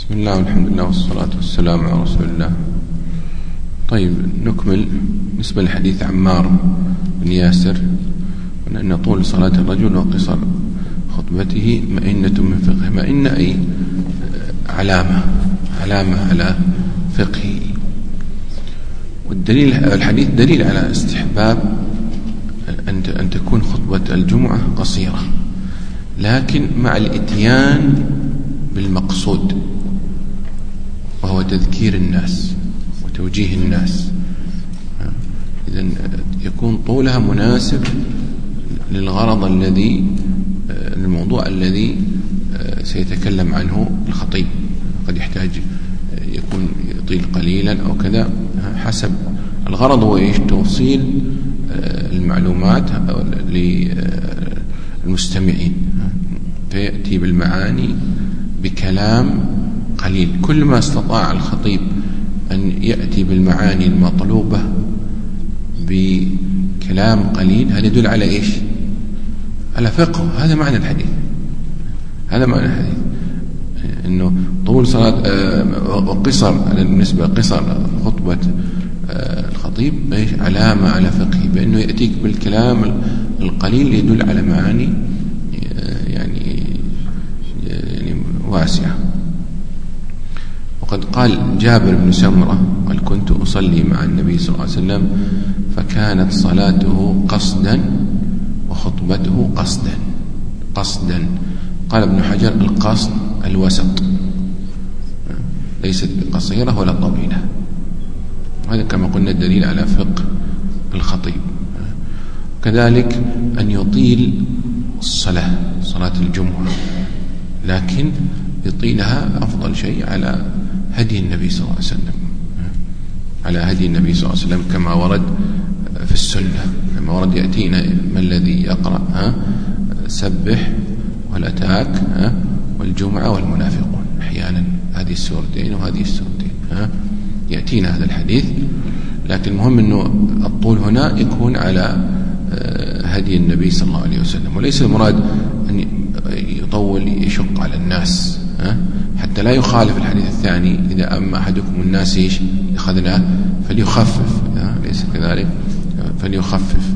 بسم الله والحمد لله والصلاة والسلام على رسول الله. طيب نكمل بالنسبة لحديث عمار بن ياسر أن طول صلاة الرجل وقصر خطبته مئنة من فقه. مئنة أي علامة على فقهه. والدليل الحديث دليل على استحباب أن تكون خطبة الجمعة قصيرة، لكن مع الإتيان بالمقصود وهو تذكير الناس وتوجيه الناس. إذن يكون طولها مناسب للغرض الموضوع الذي سيتكلم عنه الخطيب. قد يحتاج يكون يطيل قليلا أو كذا حسب الغرض. هو توصيل المعلومات للمستمعين، فيأتي بالمعاني بكلام قليل. كل ما استطاع الخطيب أن يأتي بالمعاني المطلوبة بكلام قليل، هذا يدل على إيش؟ على فقه. هذا معنى الحديث، إنه طول صلاة وقصر بالنسبة قصر خطبة الخطيب علامة على فقهه، بأنه يأتيك بالكلام القليل يدل على معاني يعني واسعة. وقد قال جابر بن سمرة قال: كنت أصلي مع النبي صلى الله عليه وسلم فكانت صلاته قصدا وخطبته قصدا. قال ابن حجر: القصد الوسط، ليست قصيرة ولا طويلة. هذا كما قلنا دليل على فقه الخطيب. كذلك أن يطيل صلاة الجمعة، لكن يطيلها أفضل شيء على هدي النبي صلى الله عليه وسلم، كما ورد في السنة، كما ورد يأتينا ما الذي يقرأ سبح والأتاك والجمعة والمنافقون أحيانا، هذه السورتين وهذه السورتين يأتينا هذا الحديث. لكن المهم أنه الطول هنا يكون على هدي النبي صلى الله عليه وسلم، وليس المراد أن يطول يشق على الناس، حتى لا يخالف الحديث الثاني: إذا أما أحدكم الناس أخذناه فليخفف، ليس كذلك، فليخفف.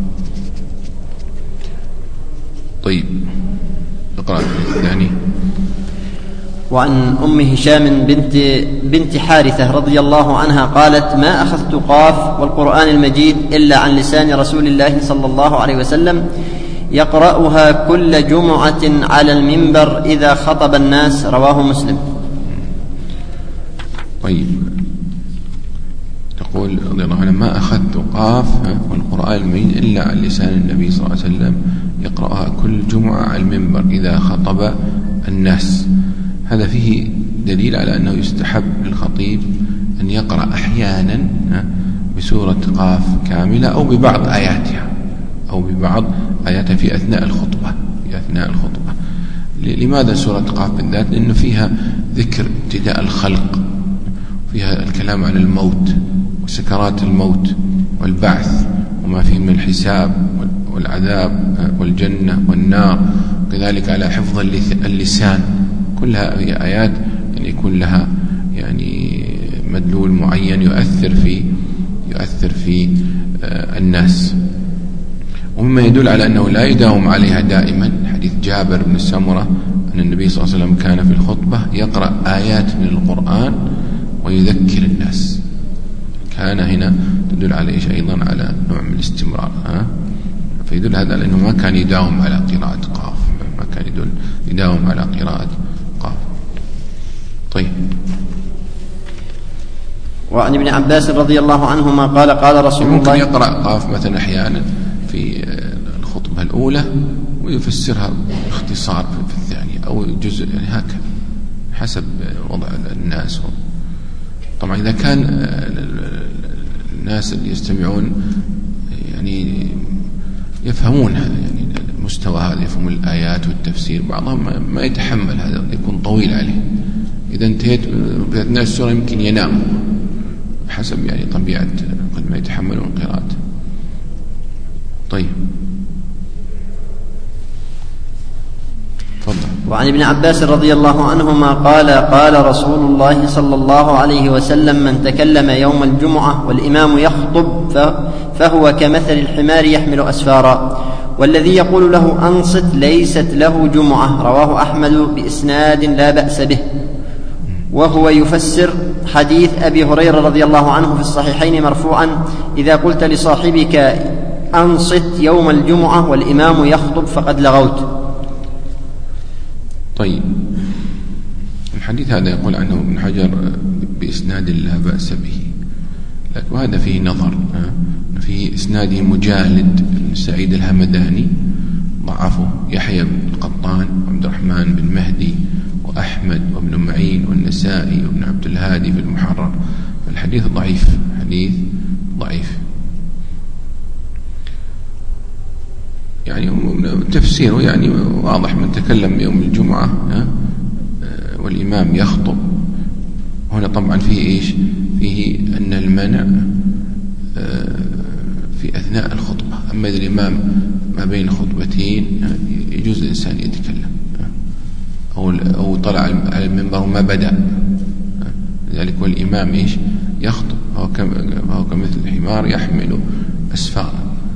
طيب اقرأ الحديث الثاني. وعن أم هشام بنت حارثة رضي الله عنها قالت: ما أخذت قاف والقرآن المجيد إلا عن لسان رسول الله صلى الله عليه وسلم يقرأها كل جمعة على المنبر إذا خطب الناس. رواه مسلم. طيب تقول رضي الله عنها: ما أخذت قاف والقرآن المجيد إلا عن لسان النبي صلى الله عليه وسلم يقرأها كل جمعة على المنبر إذا خطب الناس. هذا فيه دليل على أنه يستحب للخطيب أن يقرأ أحيانا بسورة قاف كاملة أو ببعض آياتها في أثناء الخطبة. لماذا سورة قاف بالذات؟ لأنه فيها ذكر ابتداء الخلق، فيها الكلام عن الموت وسكرات الموت والبعث وما فيه من الحساب والعذاب والجنة والنار، وكذلك على حفظ اللسان. كلها هي آيات يعني يكون لها يعني مدلول معين يؤثر في الناس. ومما يدل على أنه لا يداوم عليها دائما حديث جابر بن سمرة أن النبي صلى الله عليه وسلم كان في الخطبة يقرأ آيات من القرآن ويذكر الناس. كان هنا تدل على إيش أيضا؟ على نوع من الاستمرار. فيدل هذا لأنه ما كان يداوم على قراءة قاف، ما كان يداوم على قراءة قاف. طيب. وعن ابن عباس رضي الله عنهما قال: قال رسول الله، ممكن يقرأ قاف مثلا أحيانا في الخطبة الأولى ويفسرها باختصار في الثانية أو جزء، يعني هكذا حسب وضع الناس. طبعا إذا كان الناس اللي يستمعون يعني يفهمون يعني المستوى هذا، يفهم الآيات والتفسير، بعضهم ما يتحمل هذا، يكون طويل عليه. إذا انتهيت في أثناء السورة يمكن ينام حسب يعني طبيعة قد ما يتحملون قراءته. طيب تفضل. وعن ابن عباس رضي الله عنهما قال قال رسول الله صلى الله عليه وسلم: من تكلم يوم الجمعة والإمام يخطب فهو كمثل الحمار يحمل أسفارا، والذي يقول له أنصت ليست له جمعة. رواه أحمد بإسناد لا بأس به. وهو يفسر حديث أبي هريرة رضي الله عنه في الصحيحين مرفوعا: إذا قلت لصاحبك أنصت يوم الجمعة والإمام يخطب فقد لغوت. طيب، الحديث هذا يقول عنه ابن حجر بإسناد لا بأس به، وهذا فيه نظر. في إسناده مجالد بن سعيد الهمداني ضعفه يحيى بن القطان وعبد الرحمن بن مهدي وأحمد وابن معين والنسائي وابن عبد الهادي في المحرر. فالحديث ضعيف، حديث ضعيف. يعني تفسيره يعني واضح: من تكلم يوم الجمعة والإمام يخطب. هنا طبعا فيه إيش؟ فيه أن المنع في أثناء الخطبة. أما إذا الإمام ما بين خطبتين يجوز الإنسان يتكلم، أو طلع على المنبر وما بدأ، لذلك والإمام إيش؟ يخطب، فهو كمثل الحمار يحمل أسفارا.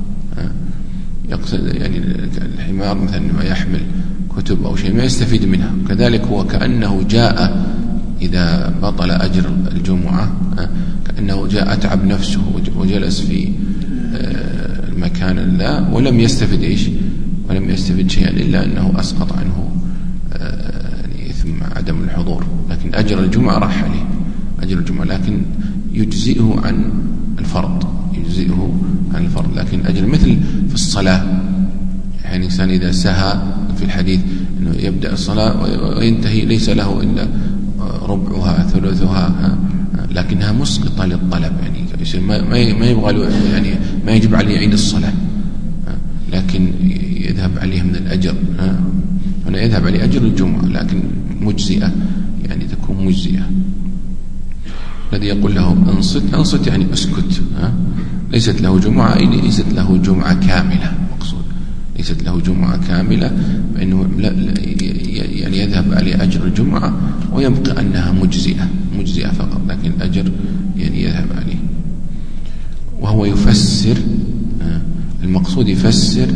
يقصد يعني الحمار مثلا ما يحمل كتب أو شيء ما يستفيد منها، كذلك هو كأنه جاء إذا بطل أجر الجمعة كأنه جاء أتعب نفسه وجلس في المكان الله ولم يستفد إيش؟ ولم يستفد شيئا إلا أنه أسقط عنه إثم عدم الحضور، لكن أجر الجمعة راح عليه، أجر الجمعة، لكن يجزئه عن الفرض، يجزئه عن الفرض. لكن أجر مثل في الصلاة، يعني الإنسان إذا سهى في الحديث أنه يبدأ الصلاة وينتهي ليس له إلا ربعها ثلثها، لكنها مسقطة للطلب، يعني ما يبغى يعني ما يجب عليه يعيد الصلاة، لكن يذهب عليه من الأجر. هنا يذهب عليه أجر الجمعة لكن مجزئة، يعني تكون مجزئة. الذي يقول له أنصت يعني أسكت، ليست له جمعة، ليست له جمعة كاملة، مقصود ليست له جمعة كاملة، فإنه يعني يذهب عليه أجر الجمعة ويبقى أنها مجزئة فقط، لكن أجر يعني يذهب عليه. وهو يفسر، المقصود يفسر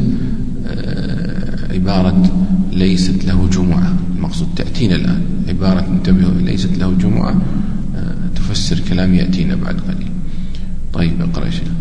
عبارة ليست له جمعة، المقصود تأتينا الآن عبارة انتبهوا ليست له جمعة تفسر كلام يأتينا بعد قليل. طيب اقرأ شيء.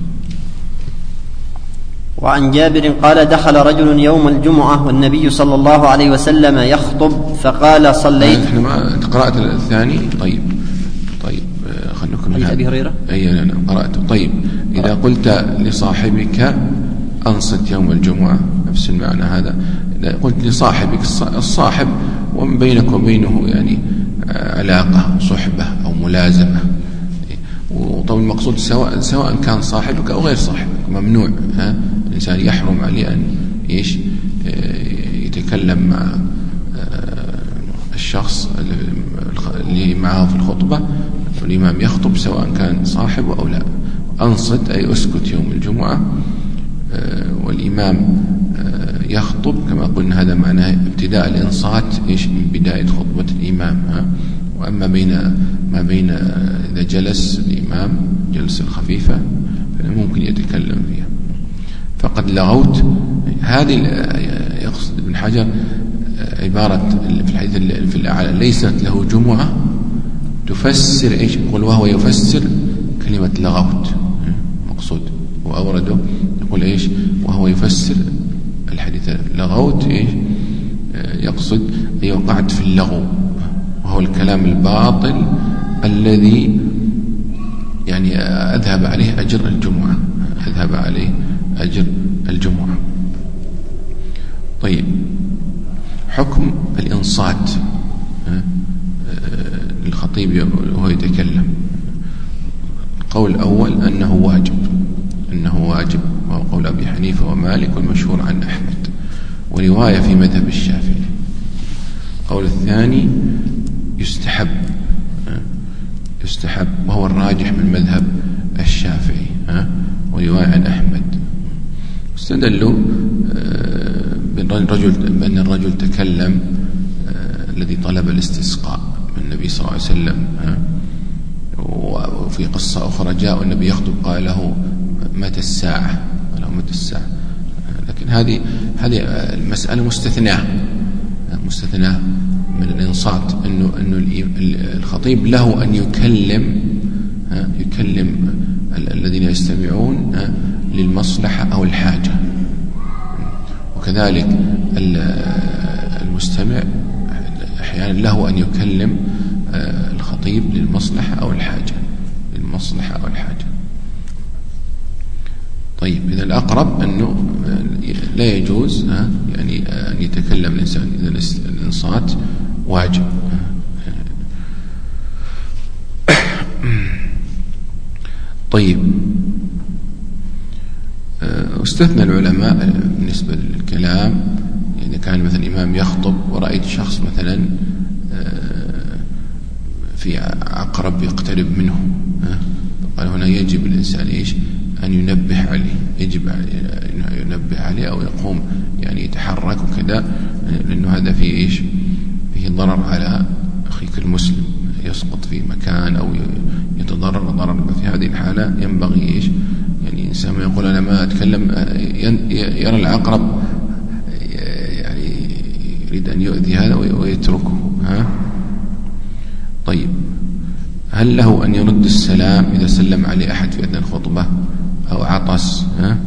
وعن جابر قال: دخل رجل يوم الجمعة والنبي صلى الله عليه وسلم يخطب فقال: صليت. نحن ما قرأت الثاني. طيب خلنا نكمل أبي هريرة. أي أنا قرأته. طيب، إذا قلت لصاحبك أنصت يوم الجمعة، نفس المعنى هذا. إذا قلت لصاحبك، الصاحب ومن بينك وبينه يعني علاقة صحبة أو ملازمة، وطبعا المقصود سواء كان صاحبك أو غير صاحبك، ممنوع الإنسان يحرم عليه أن يتكلم مع الشخص اللي معه في الخطبة والإمام يخطب، سواء كان صاحبه أو لا. أنصت أي أسكت يوم الجمعة، والإمام يخطب كما قلنا هذا معناه ابتداء الإنصات من بداية خطبة الإمام. وأما ما بين إذا جلس الإمام جلسة الخفيفة ممكن يتكلم فيها. فقد لغوت، هذه يقصد ابن حجر عبارة في الحديث في الأعلى ليست له جمعة تفسر إيش؟ يقول وهو يفسر كلمة لغوت، مقصود وأورده يقول إيش؟ وهو يفسر الحديث لغوت إيش؟ يقصد أي وقعت في اللغو، وهو الكلام الباطل الذي يعني أذهب عليه أجر الجمعة، أذهب عليه أجر الجمعة. طيب، حكم الإنصات للخطيب وهو يتكلم. القول الأول أنه واجب، وهو قول أبي حنيفة ومالك والمشهور عن أحمد، ورواية في مذهب الشافعي. القول الثاني يستحب وهو الراجح من مذهب الشافعي، ورواية عن أحمد. استدلوا بأن الرجل تكلم الذي طلب الاستسقاء من النبي صلى الله عليه وسلم. وفي قصة أخرى جاء النبي يخطب قال له متى الساعة؟ قال له متى الساعة؟ لكن هذه المسألة مستثناة من الإنصات، إنه الخطيب له أن يكلم الذين يستمعون للمصلحة أو الحاجة، وكذلك المستمع أحيانا له أن يكلم الخطيب للمصلحة أو الحاجة. طيب، إذا الأقرب أنه لا يجوز يعني أن يتكلم الإنسان، إذا الإنصات واجب. طيب، استثنى العلماء بالنسبة للكلام إذا كان مثلا إمام يخطب ورأيت شخص مثلا في عقرب يقترب منه، قال هنا يجب الإنسان أن ينبه عليه، يجب أن ينبه عليه أو يقوم يعني يتحرك وكذا، لأنه هذا فيه فيه ضرر على أخيك المسلم، يسقط في مكان أو يتضرر ضرر. في هذه الحالة ينبغي يعني إنسان ما يقول أنا ما أتكلم، يرى العقرب يعني يريد أن يؤذي هذا ويتركه. طيب، هل له أن يرد السلام إذا سلم عليه أحد في أثناء الخطبة أو عطس؟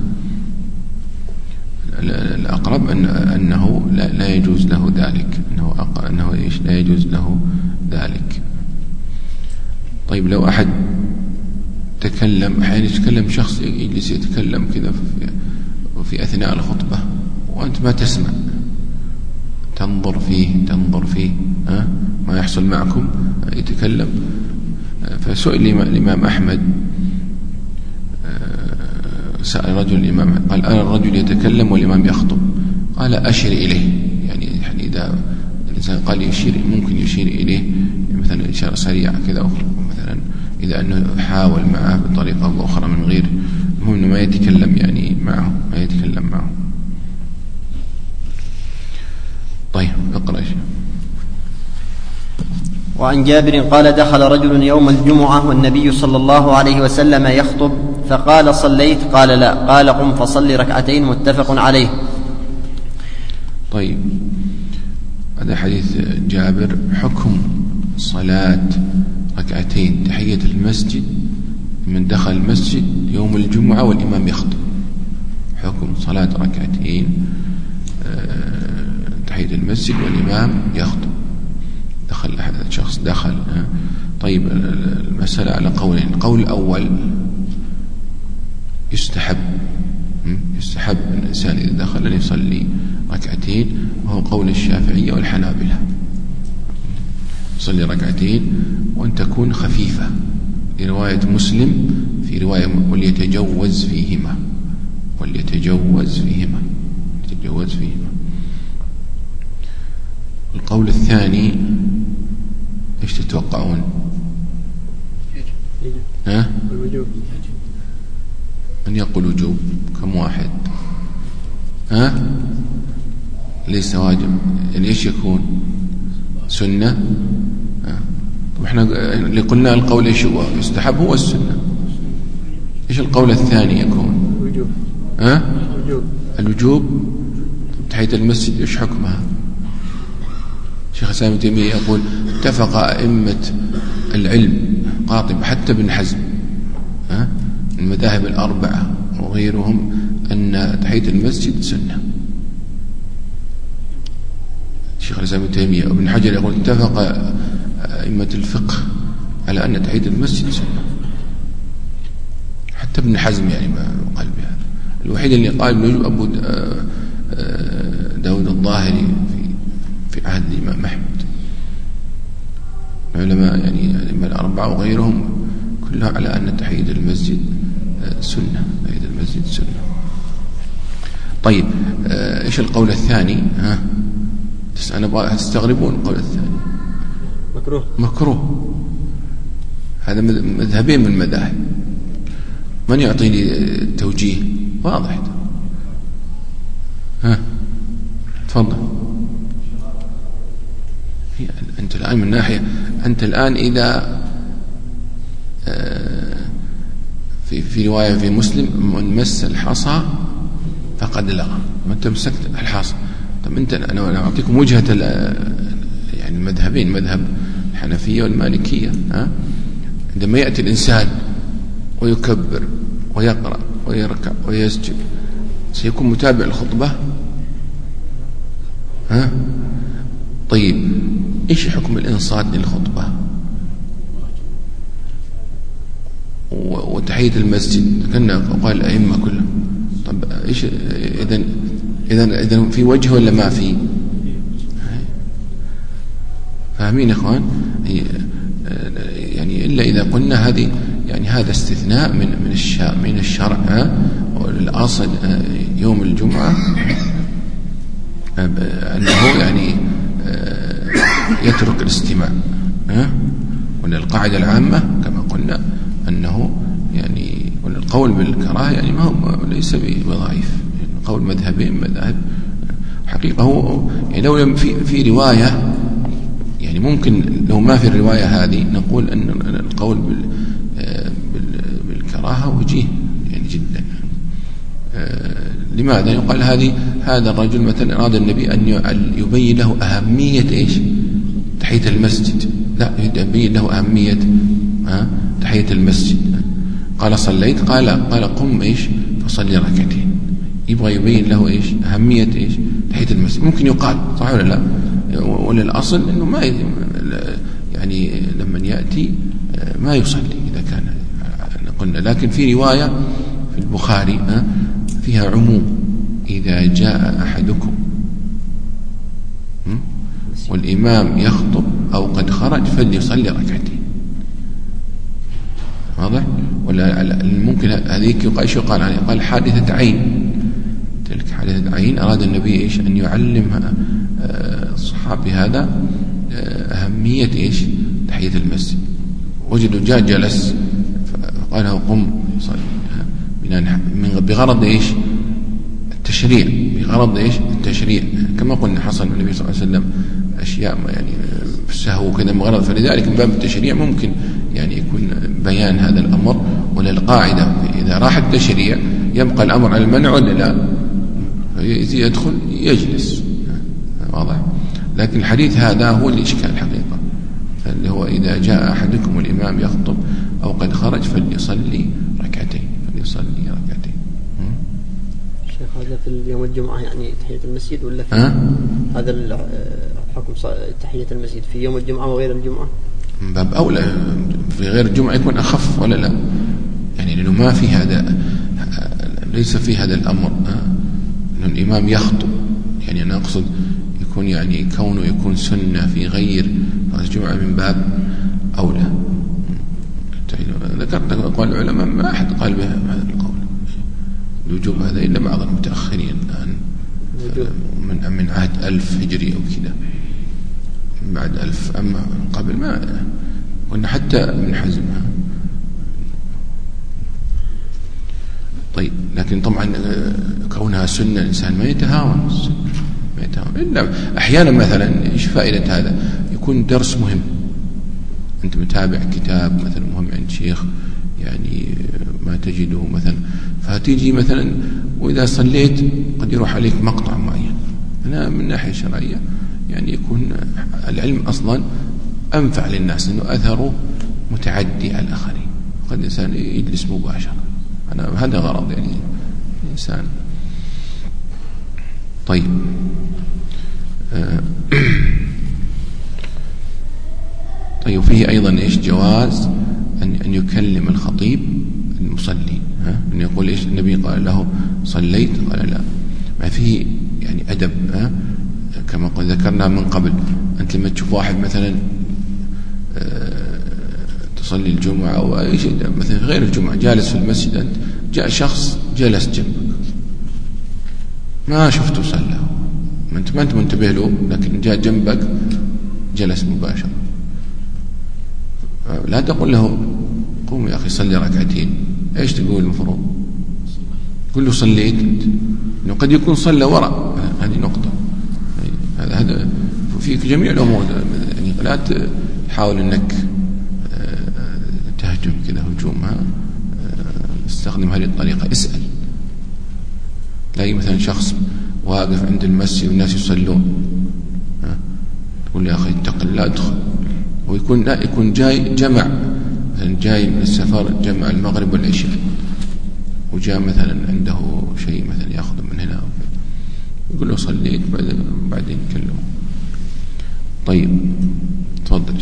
الأقرب أنه لا يجوز له ذلك، أنه لا يجوز له ذلك. طيب، لو أحد تكلم، أحيانا يتكلم شخص يجلس يتكلم كذا في أثناء الخطبة وأنت ما تسمع، تنظر فيه ما يحصل معكم، يتكلم. فسئل الإمام أحمد، سأل رجل الإمام، قال أنا الرجل يتكلم والإمام يخطب، قال أشر إليه، يعني إذا الإنسان قال ممكن يشير إليه مثلا إشارة سريعة كذا، مثلا إذا أنه حاول معه بطريقة أو أخرى من غير، المهم أنه ما يتكلم يعني معه، طيب، اقرأ شيء. وعن جابر قال دخل رجل يوم الجمعة والنبي صلى الله عليه وسلم يخطب، فقال صليت؟ قال لا. قال قم فصل ركعتين، متفق عليه. طيب، هذا حديث جابر. حكم صلاة ركعتين تحية المسجد من دخل المسجد يوم الجمعة والإمام يخطب. حكم صلاة ركعتين تحية المسجد والإمام يخطب، دخل أحد شخص دخل. طيب، المسألة على قولين. القول الأول يستحب الإنسان إذا دخل أن يصلي ركعتين، وهو قول الشافعية والحنابلة، يصلي ركعتين وأن تكون خفيفة. في رواية مسلم، في رواية وليتجوز فيهما. القول الثاني ايش تتوقعون؟ الوجوب. من يقول وجوب؟ كم واحد؟ ليس واجب، يعني ايش يكون؟ سنة. طب احنا اللي قلنا القول ايش هو؟ يستحب هو السنة. ايش القول الثاني يكون؟ الوجوب. الوجوب. تحية المسجد ايش حكمها؟ شيخ الإسلام ابن تيمية يقول اتفق أئمة العلم قاطبة حتى ابن حزم المذاهب الأربعة وغيرهم أن تحية المسجد سنة. شيخ الإسلام ابن تيمية وابن حجر يقول اتفق أئمة الفقه على أن تحية المسجد سنة، حتى ابن حزم يعني ما قال بهذا. الوحيد اللي قال بوجوب أبو داود الظاهري في عهد الإمام أحمد. العلماء يعني الأئمة الأربعة وغيرهم كلها على أن تحية المسجد سنة. تحية المسجد سنة. طيب، إيش القول الثاني؟ أنا تستغربون القول الثاني مكروه. هذا مذهبين من المذاهب. من يعطيني التوجيه؟ واضح. تفضل. أنت الآن من ناحية، أنت الآن إذا في رواية في مسلم من مس الحصى فقد لغى، وأنت مسكت الحصى. طب أنت، أنا أعطيكم وجهة يعني المذهبين، مذهب الحنفية والمالكية. عندما يأتي الإنسان ويكبر ويقرأ ويركع ويسجد سيكون متابع الخطبة؟ طيب إيش حكم الإنصات للخطبة وتحية المسجد كنا قال الأئمة كلهم؟ طب إيش إذن في وجه ولا ما في؟ فاهمين يا إخوان؟ يعني إلا إذا قلنا هذه يعني هذا استثناء من الشرع. والأصل يوم الجمعة أنه يعني يترك الاستماع. وأن القاعدة العامة كما قلنا أنه يعني القول بالكراهة يعني ما هو ليس بضعيف، يعني قول مذهبين مذاهب حقيقة. هو يعني لو في رواية يعني ممكن لو ما في الرواية هذه نقول أن القول بالكراهة وجيه يعني جدا. لماذا؟ يقال هذا الرجل مثلا أراد النبي أن يبين له أهمية إيش؟ تحية المسجد. لا، يبين له أهمية تحية المسجد. قال صليت، قال قم إيش فصلي ركعتين. يبغى يبين له إيش؟ أهمية إيش؟ تحية المسجد. ممكن يقال صح ولا لا؟ ولا الأصل إنه ما يعني لما يأتي ما يصلي إذا كان قلنا. لكن في رواية في البخاري فيها عموم: إذا جاء أحدكم والإمام يخطب أو قد خرج فليصلي ركعتين. واضح؟ ولا ممكن هذيك يقال عليه قال حادثة عين. تلك حادثة عين أراد النبي إيش؟ أن يعلم الصحابي هذا أهمية إيش؟ تحية المسجد. وجدوا جاء جلس فقال له قم صلي بغرض إيش؟ التشريع. بغرض إيش؟ التشريع. كما قلنا حصل من النبي صلى الله عليه وسلم أشياء يعني في السهو وكذا بغرض، فلذلك من باب التشريع ممكن يعني يكون بيان هذا الأمر. ولا القاعدة إذا راح التشريع يبقى الأمر على المنع ولا لا؟ يدخل يجلس. واضح؟ لكن الحديث هذا هو الإشكال الحقيقة، اللي هو إذا جاء أحدكم والإمام يخطب أو قد خرج فليصلي ركعتين. شيخ هذا في يوم الجمعة يعني تحية المسجد ولا في هذا حكم تحية المسجد في يوم الجمعة وغير الجمعة؟ من باب أولى في غير الجمعة يكون أخف ولا لا؟ يعني لأنه ما في هذا، ليس في هذا الأمر أن الإمام يخطب. يعني أنا أقصد يكون يعني كونه يكون سنة في غير الجمعة من باب أولى. ذكرت أقوال العلماء ما أحد قال بهذا القول الوجوب هذا إلا بعض المتأخرين الآن من عهد 1000 هجري أو كذا، بعد 1000. أما قبل ما قلنا حتى ابن حزم. طيب لكن طبعا كونها سنة الإنسان ما يتهاون إلا أحيانا. مثلا إيش فائدة هذا؟ يكون درس مهم، أنت متابع كتاب مثلا مهم عند شيخ يعني ما تجده مثلا، فتيجي مثلا وإذا صليت قد يروح عليك مقطع معين. أنا من ناحية شرعية يعني يكون العلم أصلا أنفع للناس لأنه أثره متعدي على الآخرين. قد الإنسان يجلس مباشرة، أنا هذا غرض يعني الإنسان. طيب طيب فيه أيضا إيش؟ جواز أن يكلم الخطيب المصلي. أن يقول إيش؟ النبي قال له صليت؟ قال لا. ما فيه يعني أدب. كما قد ذكرنا من قبل، أنت لما تشوف واحد مثلا تصلي الجمعة أو أي شيء مثلا غير الجمعة جالس في المسجد، أنت جاء شخص جلس جنبك ما شفته صلى، ما أنت منتبه له، لكن جاء جنبك جلس مباشرة، لا تقول له قوم يا أخي صلي ركعتين. إيش تقول المفروض؟ قل له صليت أنت، إنه قد يكون صلى وراء. هذه نقطة. هذا في جميع الأمور فلا تحاول أنك تهجم كذا هجومها، استخدم هذه الطريقة. اسأل. تلاقي مثلا شخص واقف عند المسجد والناس يصلون، تقول يا أخي اتق الله ادخل. ويكون لا يكون جاي جمع، مثلا جاي من السفر جمع المغرب والعشاء، وجاء مثلا عنده شيء مثلا يأخذ من هنا، يقول له صليت بعدين كلمه. طيب تفضل.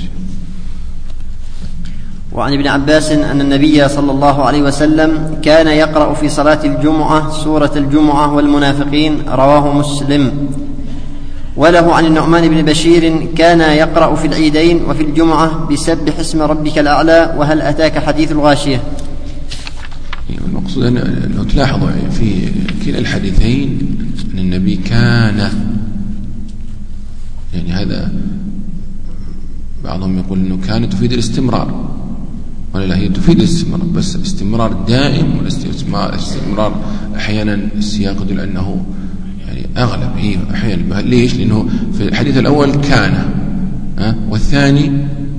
وعن ابن عباس أن النبي صلى الله عليه وسلم كان يقرأ في صلاة الجمعة سورة الجمعة والمنافقين، رواه مسلم. وله عن النعمان بن بشير كان يقرأ في العيدين وفي الجمعة بسبح اسم ربك الأعلى وهل أتاك حديث الغاشية. المقصود أنه تلاحظوا في كلا الحديثين أن النبي كان، يعني هذا بعضهم يقول أنه كان تفيد الاستمرار، ولا لا، هي تفيد الاستمرار بس استمرار دائم، والاستمرار أحيانا السياق يدل أنه يعني أغلب هي أحيانا. ليش؟ لأنه في الحديث الأول كان، والثاني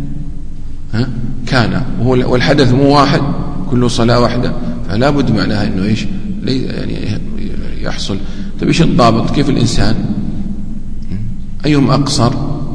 كان، والحدث مو واحد، كله صلاة واحدة، فلا بد معناها أنه إيش يعني يحصل. طيب إيش الضابط؟ كيف الإنسان أيهم أقصر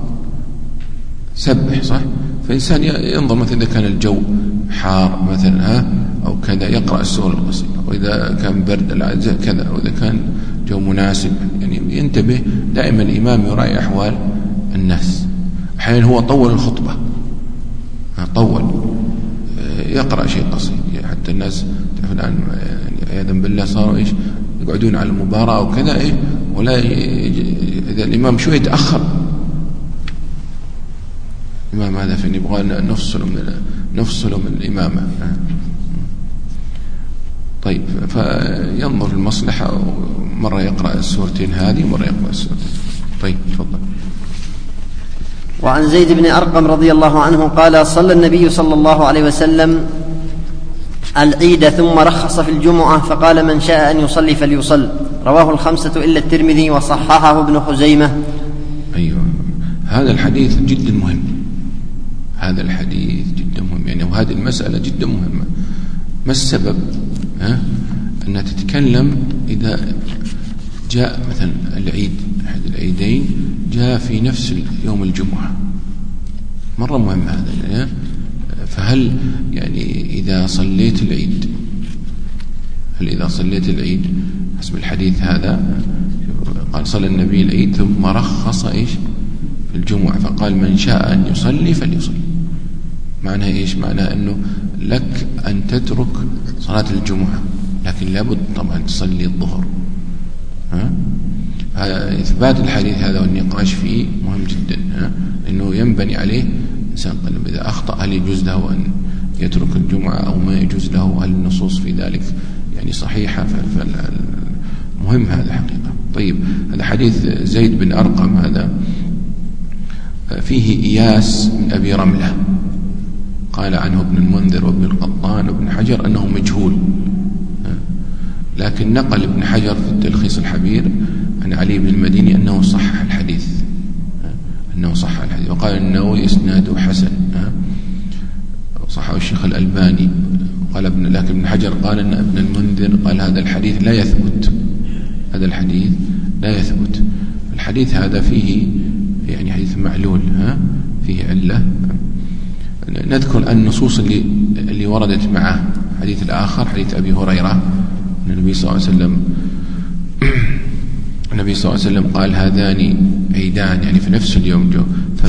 سبح، صح؟ فإنسان ينظر مثلا إذا كان الجو حار مثلا أو كذا يقرأ السورة القصيرة، وإذا كان برد كذا، وإذا كان جو مناسب، يعني ينتبه دائما. الإمام يراعي أحوال الناس. أحيانا هو طول الخطبة، طول يقرأ شيء قصير، حتى الناس تعرف الآن يعني عياذا بالله صاروا إيش يقعدون على المباراة أو كذا إيه، ولا إذا الإمام شوي يتأخر الإمام هذا فإن يبغى نفصل من الإمامة. طيب فينظر المصلحة، مرة يقرأ السورتين هذه ومرة يقرأ السورتين. طيب تفضل. وعن زيد بن أرقم رضي الله عنه قال صلى النبي صلى الله عليه وسلم العيد ثم رخص في الجمعة فقال من شاء أن يصلي فليصل، رواه الخمسة إلا الترمذي وصححه ابن خزيمة. أيوة، هذا الحديث جدا مهم، هذا الحديث جدا مهم يعني، وهذه المسألة جدا مهمة. ما السبب؟ أنها تتكلم إذا جاء مثلا العيد، أحد العيدين جاء في نفس يوم الجمعة، مرة مهم هذا. فهل يعني إذا صليت العيد، هل إذا صليت العيد حسب الحديث هذا قال صلى النبي العيد ثم رخص إيش في الجمعة فقال من شاء أن يصلي فليصلي، معناه إيش؟ معناه أنه لك أن تترك صلاة الجمعة، لكن لابد طبعا تصلي الظهر. إثبات الحديث هذا والنقاش فيه مهم جدا، لأنه ينبني عليه إنسان قلب إذا أخطأ هل يجوز له أن يترك الجمعة أو ما يجوز له، هل النصوص في ذلك يعني صحيحة. فالمهم هذا حقيقة. طيب هذا حديث زيد بن أرقم هذا فيه إياس من أبي رملة، قال عنه ابن المنذر وابن القطان وابن حجر أنه مجهول، لكن نقل ابن حجر في التلخيص الحبير عن علي بن المديني أنه صح الحديث، وقال النووي إسناده حسن، صححه الشيخ الألباني. قال لكن ابن حجر قال أن ابن المنذر قال هذا الحديث لا يثبت، الحديث هذا فيه يعني حديث معلول، فيه علة. نذكر النصوص اللي وردت معه. حديث الآخر حديث أبي هريرة أن النبي صلى الله عليه وسلم قال هذان عيدان يعني في نفس اليوم جو،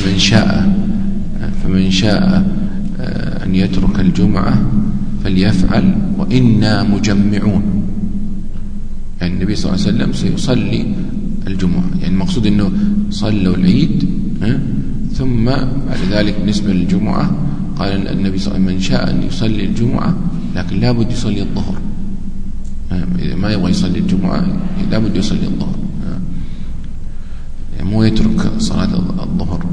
فمن شاء أن يترك الجمعة فليفعل وإنا مجمعون، يعني النبي صلى الله عليه وسلم سيصلي الجمعة، يعني المقصود أنه صلوا العيد ثم بعد ذلك بالنسبة للجمعة قال النبي صلى الله عليه وسلم من شاء أن يصلي الجمعة لكن لا بد يصلي الظهر، إذا ما يبغى يصلي الجمعة لا بد يصلي الظهر، يعني مو يترك صلاة الظهر،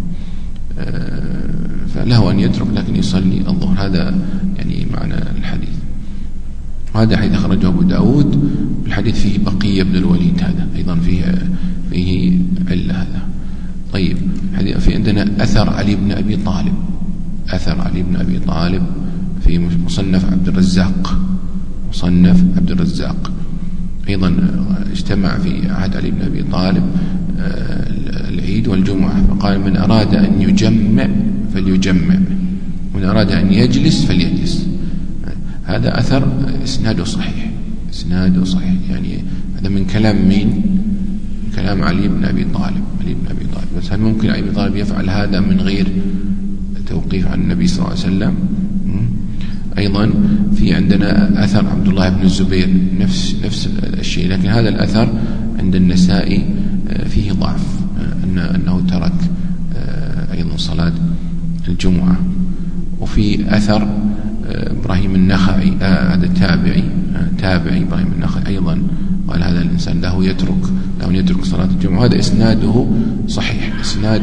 فله أن يترك لكن يصلي الظهر. هذا يعني معنى الحديث. وهذا حديث أخرجه أبو داود. الحديث فيه بقية بن الوليد، هذا أيضا فيه علة هذا. طيب، في عندنا أثر علي بن أبي طالب، أثر علي بن أبي طالب في مصنف عبد الرزاق، مصنف عبد الرزاق أيضا اجتمع في عهد علي بن أبي طالب العيد والجمعة، فقال: من أراد أن يجمع فليجمع، ومن أراد أن يجلس فليجلس. هذا أثر إسناده صحيح، إسناده صحيح، يعني هذا من كلام مين؟ كلام علي بن أبي طالب، علي بن أبي طالب. بس هل ممكن علي بن أبي طالب يفعل هذا من غير توقيف عن النبي صلى الله عليه وسلم؟ أيضا في عندنا أثر عبد الله بن الزبير نفس الشيء، لكن هذا الأثر عند النسائي فيه ضعف، أنه ترك أيضا صلاة الجمعة. وفي أثر إبراهيم النخعي، هذا تابعي إبراهيم النخعي أيضا قال: هذا الإنسان له أن يترك صلاة الجمعة. هذا إسناده صحيح،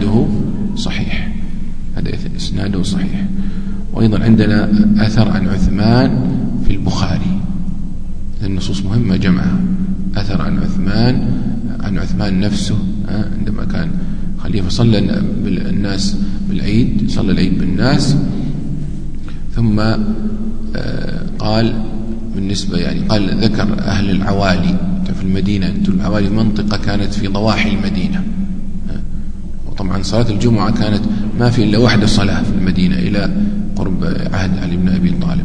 هذا إسناده صحيح. وأيضا عندنا أثر عن عثمان في البخاري، النصوص مهمة جمعها. أثر عن عثمان نفسه عندما كان خليفة صلى الناس بالعيد، صلى العيد بالناس، ثم قال بالنسبة قال ذكر أهل العوالي في المدينة. العوالي منطقة كانت في ضواحي المدينة، وطبعا صلاة الجمعة كانت ما في إلا واحدة صلاة في المدينة إلى قرب عهد علي بن أبي طالب.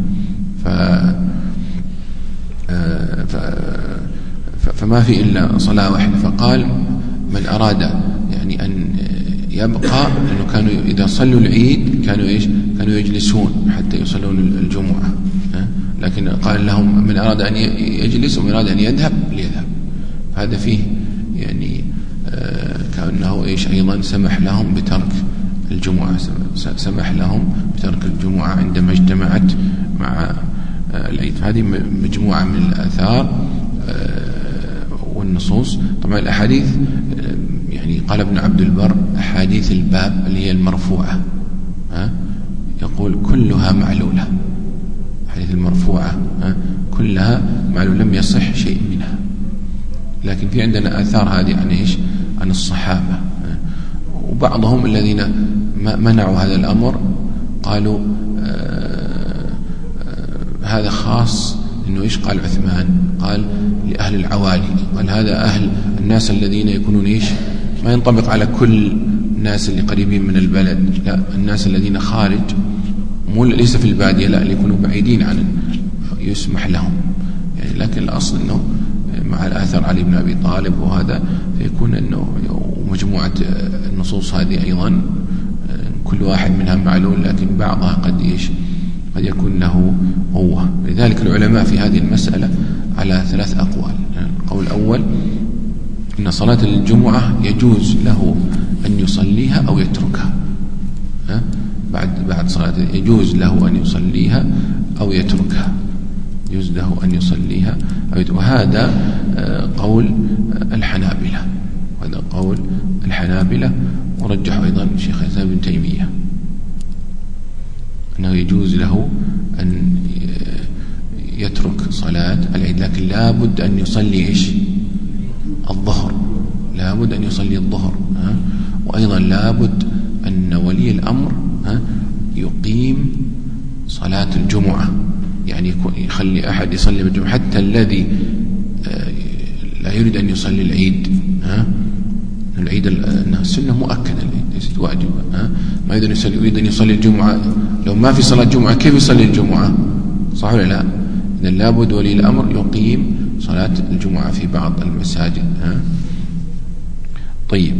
فما في إلا صلاة واحدة، فقال: من أراد أن يبقى، لأنه كانوا إذا صلوا العيد كانوا يجلسون حتى يصلون الجمعة، لكن قال لهم: من أراد أن يجلس ومن أراد أن يذهب ليذهب. هذا فيه كأنه أيضا سمح لهم بترك الجمعة، عندما اجتمعت مع العيد. هذه مجموعة من الآثار والنصوص. طبعا الأحاديث قال ابن عبد البر: أحاديث الباب اللي هي المرفوعة يقول كلها معلولة، الحديث المرفوعة كلها معلولة، لم يصح شيء منها. لكن في عندنا آثار هذه عن الصحابة، وبعضهم الذين منعوا هذا الأمر قالوا هذا خاص إنه قال عثمان، قال لأهل العوالي، قال هذا أهل الناس الذين يكونون ما ينطبق على كل الناس اللي قريبين من البلد، لا، الناس الذين خارج، ليس في البادية، لا، اللي يكونوا بعيدين عن يسمح لهم. لكن الأصل أنه مع الآثر علي بن أبي طالب وهذا، فيكون أنه مجموعة النصوص هذه أيضا كل واحد منها معلول، لكن بعضها قد يكون له قوة. لذلك العلماء في هذه المسألة على 3 أقوال. القول الأول أن صلاة الجمعة يجوز له أن يصليها أو يتركها، بعد صلاة يجوز له أن يصليها أو يتركها، وهذا قول الحنابلة، ورجح أيضا الشيخ الإسلام ابن تيمية أنه يجوز له أن يترك صلاة العيد، لكن لابد أن يصلي الظهر، وأيضا لابد أن ولي الأمر يقيم صلاة الجمعة، يخلي أحد يصلي بالجمعة، حتى الذي لا يريد أن يصلي العيد، العيد السنة مؤكدة، ليست واجبة، ما يريد أن يصلي الجمعة، لو ما في صلاة جمعة كيف يصلي الجمعة؟ صح ولا لا؟ إذن لابد ولي الأمر يقيم صلاة الجمعة في بعض المساجد. طيب،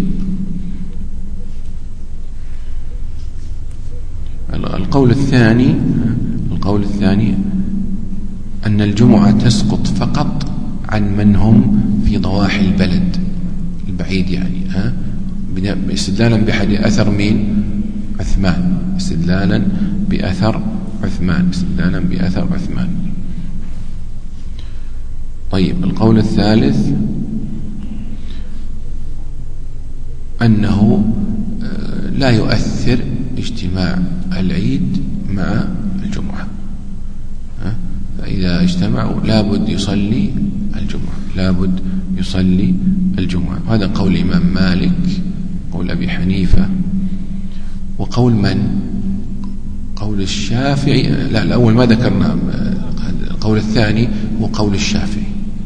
القول الثاني أن الجمعة تسقط فقط عن من هم في ضواحي البلد البعيد، استدلالا بحديث أثر مين؟ عثمان، استدلالا بأثر عثمان. طيب، القول الثالث أنه لا يؤثر اجتماع العيد مع الجمعة، فإذا اجتمعوا لابد يصلي الجمعة، هذا قول الإمام مالك قول أبي حنيفة. وقول من؟ قول الشافعي. لا، الأول ما ذكرنا. القول الثاني هو قول الشافعي.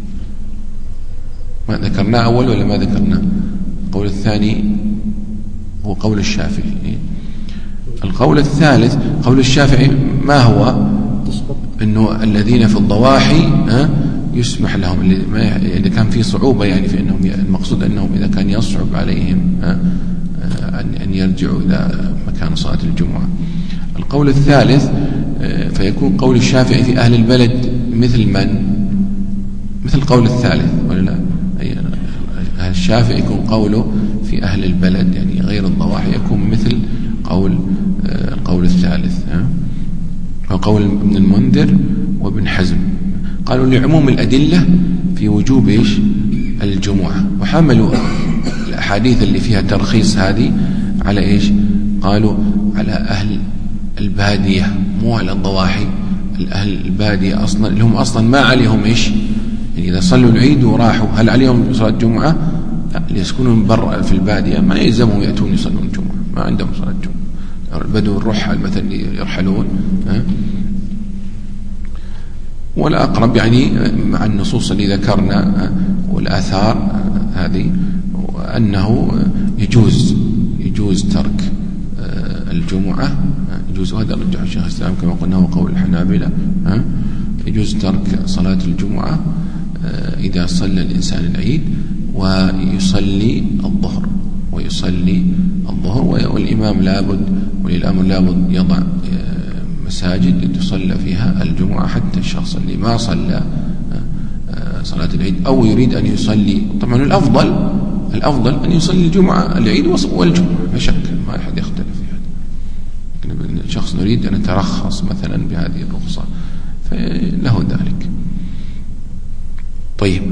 ما ذكرناه أول ولا ما ذكرناه؟ القول الثاني هو قول الشافعي. القول الثالث قول الشافعي ما هو؟ إنه الذين في الضواحي يسمح لهم، إذا كان في صعوبة يعني في أنهم، المقصود أنهم إذا كان يصعب عليهم أن يرجعوا إلى مكان صلاة الجمعة. القول الثالث فيكون قول الشافعي في أهل البلد مثل من؟ مثل قول الثالث ولا لا؟ الشافعي يكون قوله في أهل البلد يعني غير الضواحي، يكون مثل القول الثالث. وقول ابن المنذر وابن حزم قالوا لعموم الأدلة في وجوب الجمعة، وحملوا الأحاديث اللي فيها ترخيص هذه على قالوا على أهل البادية، مو على الضواحي. الأهل البادية أصلا اللي هم أصلا ما عليهم يعني إذا صلوا العيد وراحوا هل عليهم صلاة جمعة؟ لا، اللي يسكنون برا في البادية ما يلزمهم يأتون يصلون الجمعة، ما عندهم صلاة جمعة. البدو الرحل مثلا يرحلون. ولا أقرب يعني مع النصوص اللي ذكرنا والآثار هذه أنه يجوز ترك الجمعة، يجوز. وهذا رجح الشيخ الإسلام كما قلنا هو قول الحنابلة. يجوز ترك صلاة الجمعة إذا صلى الإنسان العيد ويصلي الظهر والإمام لابد يضع مساجد تصلى فيها الجمعة، حتى الشخص اللي ما صلى صلاة العيد أو يريد أن يصلي. طبعا الأفضل أن يصلي العيد والجمعة، لا شك، ما أحد يختلف في هذا. شخص نريد أن نترخص مثلا بهذه الرخصة فله ذلك. طيب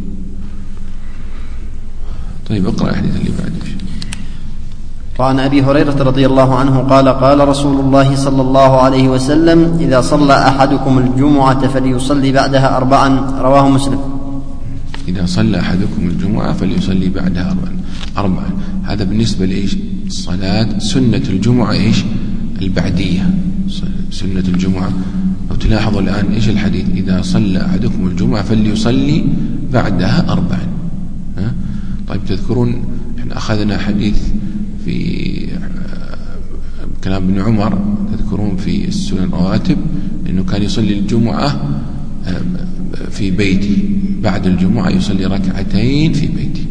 اقرأ الحديث اللي بعده. وعن أبي هريرة رضي الله عنه قال قال رسول الله صلى الله عليه وسلم: إذا صلى أحدكم الجمعة فليصلي بعدها 4. رواه مسلم. إذا صلى أحدكم الجمعة فليصلي بعدها 4. هذا بالنسبة الصلاة سنة الجمعة البعدية. سنة الجمعة لو تلاحظوا الآن الحديث: إذا صلى أحدكم الجمعة فليصلي بعدها 4. طيب تذكرون احنا أخذنا حديث في كلام ابن عمر، تذكرون في السنن الرواتب أنه كان يصلي الجمعة في بيتي، بعد الجمعة يصلي ركعتين في بيتي،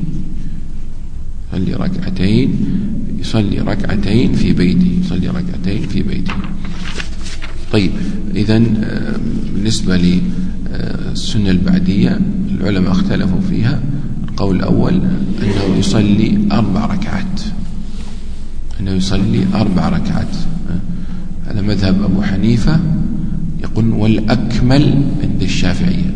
يصلي ركعتين في بيتي. طيب إذن بالنسبة للسنة البعدية العلماء اختلفوا فيها. القول الأول أنه يصلي 4 ركعات، هذا مذهب أبو حنيفة. يقول والأكمل عند الشافعية،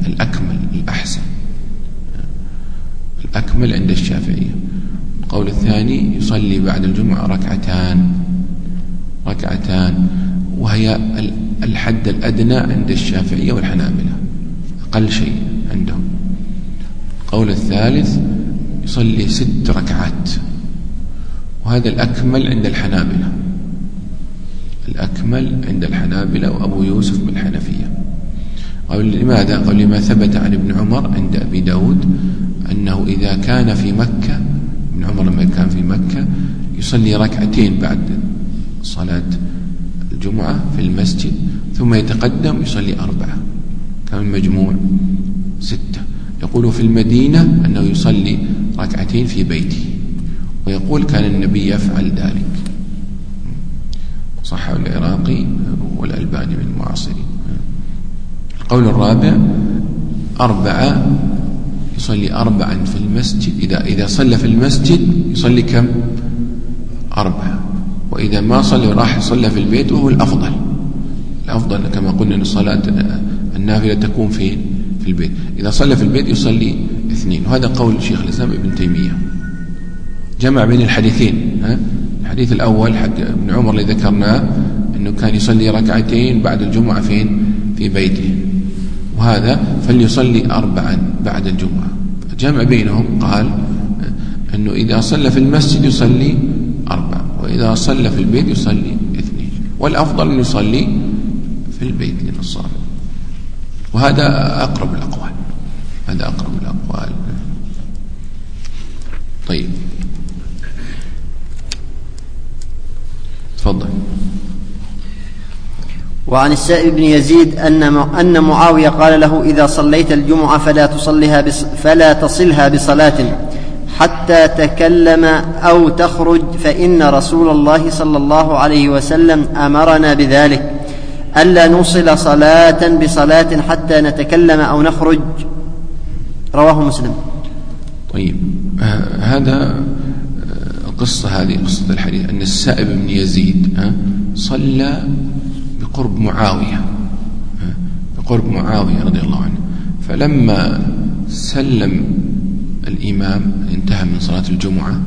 الأكمل عند الشافعية. القول الثاني يصلي بعد الجمعة ركعتان، وهي الحد الأدنى عند الشافعية والحنابلة، أقل شيء عندهم. القول الثالث يصلي 6 ركعات، وهذا الأكمل عند الحنابلة وأبو يوسف بالحنفية. قال لماذا؟ قال لما ثبت عن ابن عمر عند أبي داود أنه إذا كان في مكة، ابن عمر لما كان في مكة يصلي ركعتين بعد صلاة الجمعة في المسجد، ثم يتقدم يصلي 4، كان المجموع 6. يقول في المدينة أنه يصلي ركعتين في بيته، ويقول كان النبي يفعل ذلك. صح العراقي والألباني من المعاصرين. القول الرابع 4، يصلي 4 في المسجد. إذا صلى في المسجد يصلي كم؟ 4، وإذا ما صلى راح يصلى في البيت، وهو الأفضل كما قلنا أن صلاة النافلة تكون في البيت. إذا صلى في البيت يصلي 2، وهذا قول شيخ الإسلام ابن تيمية، جمع بين الحديثين. الحديث الأول حق ابن عمر اللي ذكرناه أنه كان يصلي ركعتين بعد الجمعة في بيته، وهذا فليصلي 4 بعد الجمعة. جمع بينهم قال أنه إذا صلى في المسجد يصلي 4 وإذا صلى في البيت يصلي 2 والأفضل أن يصلي في البيت للصلاة. وهذا أقرب الأقوال. طيب تفضل. وعن السائب بن يزيد أن معاوية قال له: إذا صليت الجمعة فلا تصلها بصلاة حتى تكلم أو تخرج، فإن رسول الله صلى الله عليه وسلم أمرنا بذلك، ألا نوصل صلاة بصلاة حتى نتكلم أو نخرج. رواه مسلم. طيب هذا هذه قصة الحديث أن السائب بن يزيد صلى بقرب معاوية رضي الله عنه، فلما سلم الإمام انتهى من صلاة الجمعة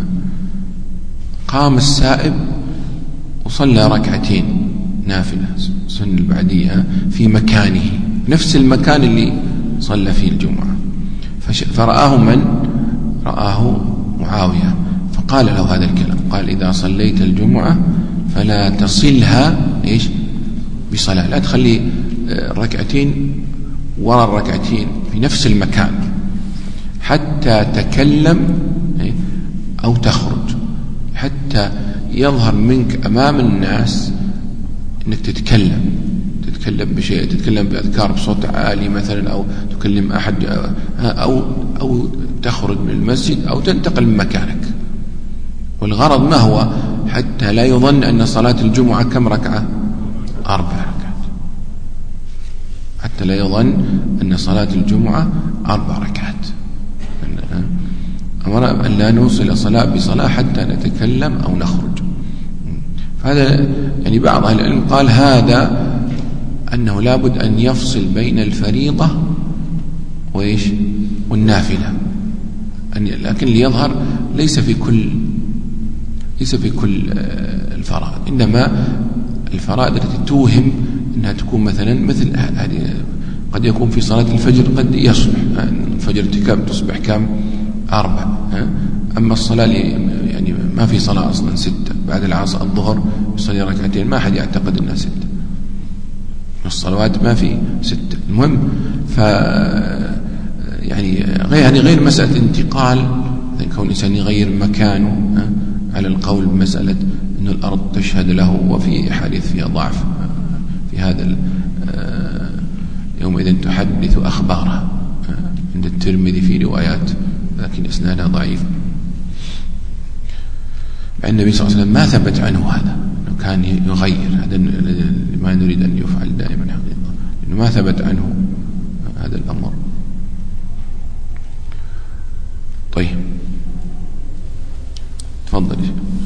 قام السائب وصلى 2 ركعتين نافلة سنة البعدية في مكانه، نفس المكان اللي صلى فيه الجمعة. فرآه رآه معاوية فقال له هذا الكلام، قال: إذا صليت الجمعة فلا تصلها بصلاة، لا تخلي 2 ركعتين وراء 2 ركعتين في نفس المكان حتى تكلم أو تخرج، حتى يظهر منك أمام الناس أنك تتكلم بشيء، تتكلم بأذكار بصوت عالي مثلا، أو تكلم أحد، أو تخرج من المسجد أو تنتقل من مكانك. والغرض ما هو؟ حتى لا يظن أن صلاة الجمعة كم ركعة؟ 4 ركعات، حتى لا يظن أن صلاة الجمعة 4 ركعات. أمر أن لا نوصل صلاة بصلاة حتى نتكلم أو نخرج. فهذا يعني بعض أهل العلم قال هذا أنه لابد أن يفصل بين الفريضة والنافلة، لكن ليظهر ليس في كل الفرائض، إنما الفرائض التي توهم أنها تكون مثل هذه، قد يكون في صلاة الفجر قد يصبح الفجر تصبح كم 4. أما الصلاة يعني ما في صلاة أصلا 6 بعد العصر الظهر يصلي 2 ركعتين، ما أحد يعتقد أنها 6، الصلوات ما في 6. المهم يعني غير مسألة انتقال، كون الإنسان يغير مكانه على القول بمسألة أن الأرض تشهد له، وفي أحاديث فيها ضعف في هذا، يومئذ تحدث أخبارها عند الترمذي في روايات لكن إسنادها ضعيف. مع النبي صلى الله عليه وسلم ما ثبت عنه هذا، أنه كان يغير، هذا ما نريد أن يفعل دائما حقيقة، لأنه ما ثبت عنه هذا الأمر. طيب تفضل.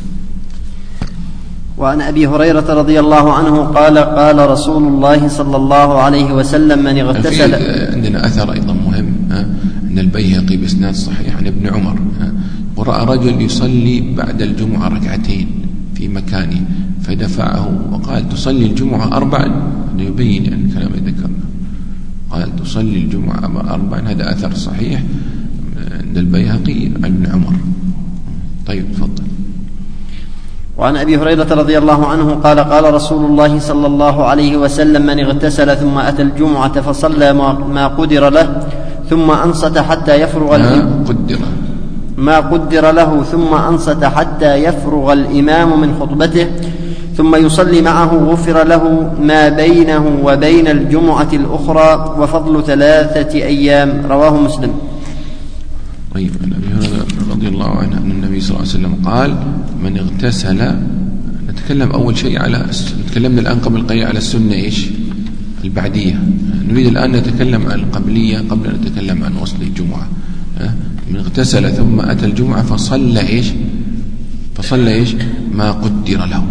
وعن أبي هريرة رضي الله عنه قال: قال رسول الله صلى الله عليه وسلم: من اغتسل. عندنا أثر أيضا مهم عند البيهقي بإسناد صحيح عن ابن عمر، ورأى رجل يصلي بعد الجمعة 2 ركعتين في مكانه فدفعه وقال: تصلي الجمعة 4، يبين يعني الكلام ذكرنا، قال: تصلي الجمعة 4. هذا أثر صحيح عند البيهقي عن ابن عمر. طيب تفضل. وعن أبي هريرة رضي الله عنه قال: قال رسول الله صلى الله عليه وسلم: من اغتسل ثم أتى الجمعة فصلى ما قدر له ثم أنصت حتى يفرغ ما قدر له ثم أنصت حتى يفرغ الإمام من خطبته ثم يصلي معه غفر له ما بينه وبين الجمعة الأخرى وفضل 3 أيام. رواه مسلم. طيب عن أبي هريرة رضي الله عنه أن النبي صلى الله عليه وسلم قال: من اغتسل. نتكلم أول شيء تكلمنا الآن قبل قليل على السنة البعدية، نريد الآن نتكلم عن القبلية قبل أن نتكلم عن وصل الجمعة. من اغتسل ثم أتى الجمعة فصلى ما قدر له.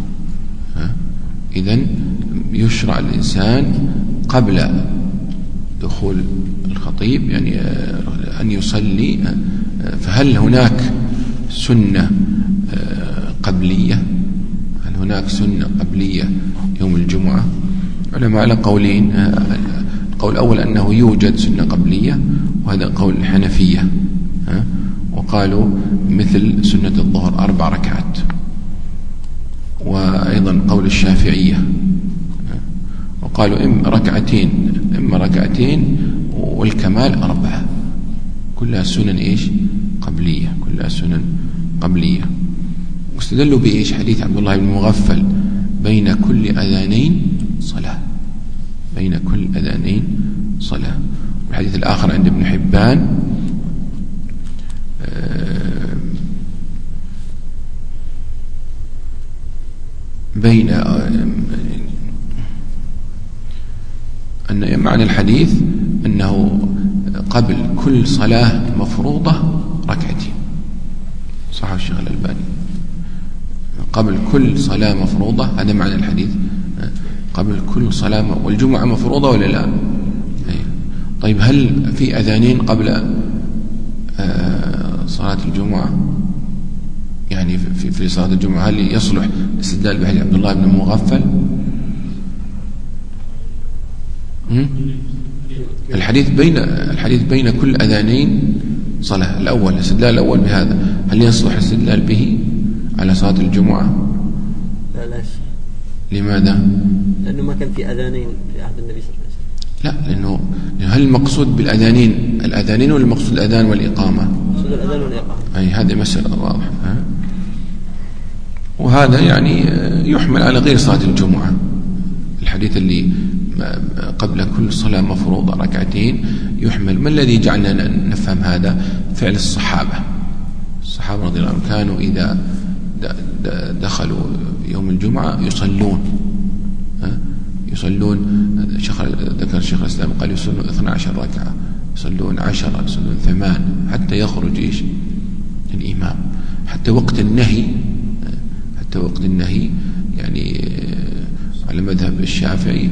إذن يشرع الإنسان قبل دخول الخطيب يعني أن يصلي. فهل هناك سنة قبلية؟ هل هناك سنة قبلية يوم الجمعة؟ علماء على قولين. القول الأول أنه يوجد سنة قبلية، وهذا قول الحنفية، وقالوا مثل سنة الظهر 4 ركعات. وأيضا قول الشافعية وقالوا إما ركعتين والكمال 4. كلها سنن إيش؟ قبلية، كلها سنن قبلية. واستدلوا بإيش؟ حديث عبد الله بن مغفل بين كل أذانين صلاة، بين كل أذانين صلاة. والحديث الآخر عند ابن حبان بين أن معنى الحديث أنه قبل كل صلاة مفروضة 2 ركعات. صح الشيخ الألباني، قبل كل صلاة مفروضة، هذا معنى الحديث، قبل كل صلاة. والجمعة مفروضة ولا لا؟ طيب هل في أذانين قبل صلاة الجمعة؟ يعني في صلاة الجمعة هل يصلح الاستدلال بحديث عبد الله بن مغفل؟ الحديث بين كل أذانين صلاة، الأول الاستدلال الأول بهذا، هل يصلح الاستدلال به على صلاة الجمعة؟ لا شيء. لماذا؟ لأنه ما كان في أذانين في عهد النبي صلى الله عليه وسلم. لا، لأنه هل المقصود بالأذانين الأذانين ولا المقصود الأذان والإقامة؟ المقصود الأذان والإقامة. أي هذه مسألة واضحة. وهذا يعني يحمل على غير صلاة الجمعة. الحديث اللي قبل كل صلاة مفروضة 2 ركعات يحمل. ما الذي جعلنا نفهم هذا؟ فعل الصحابة رضي الله عنهم كانوا إذا دخلوا يوم الجمعة يصلون ذكر الشيخ الإسلام قال يصلون 12 ركعة، يصلون 10، يصلون 8، حتى يخرج إيش الإمام. حتى وقت النهي يعني على مذهب الشافعي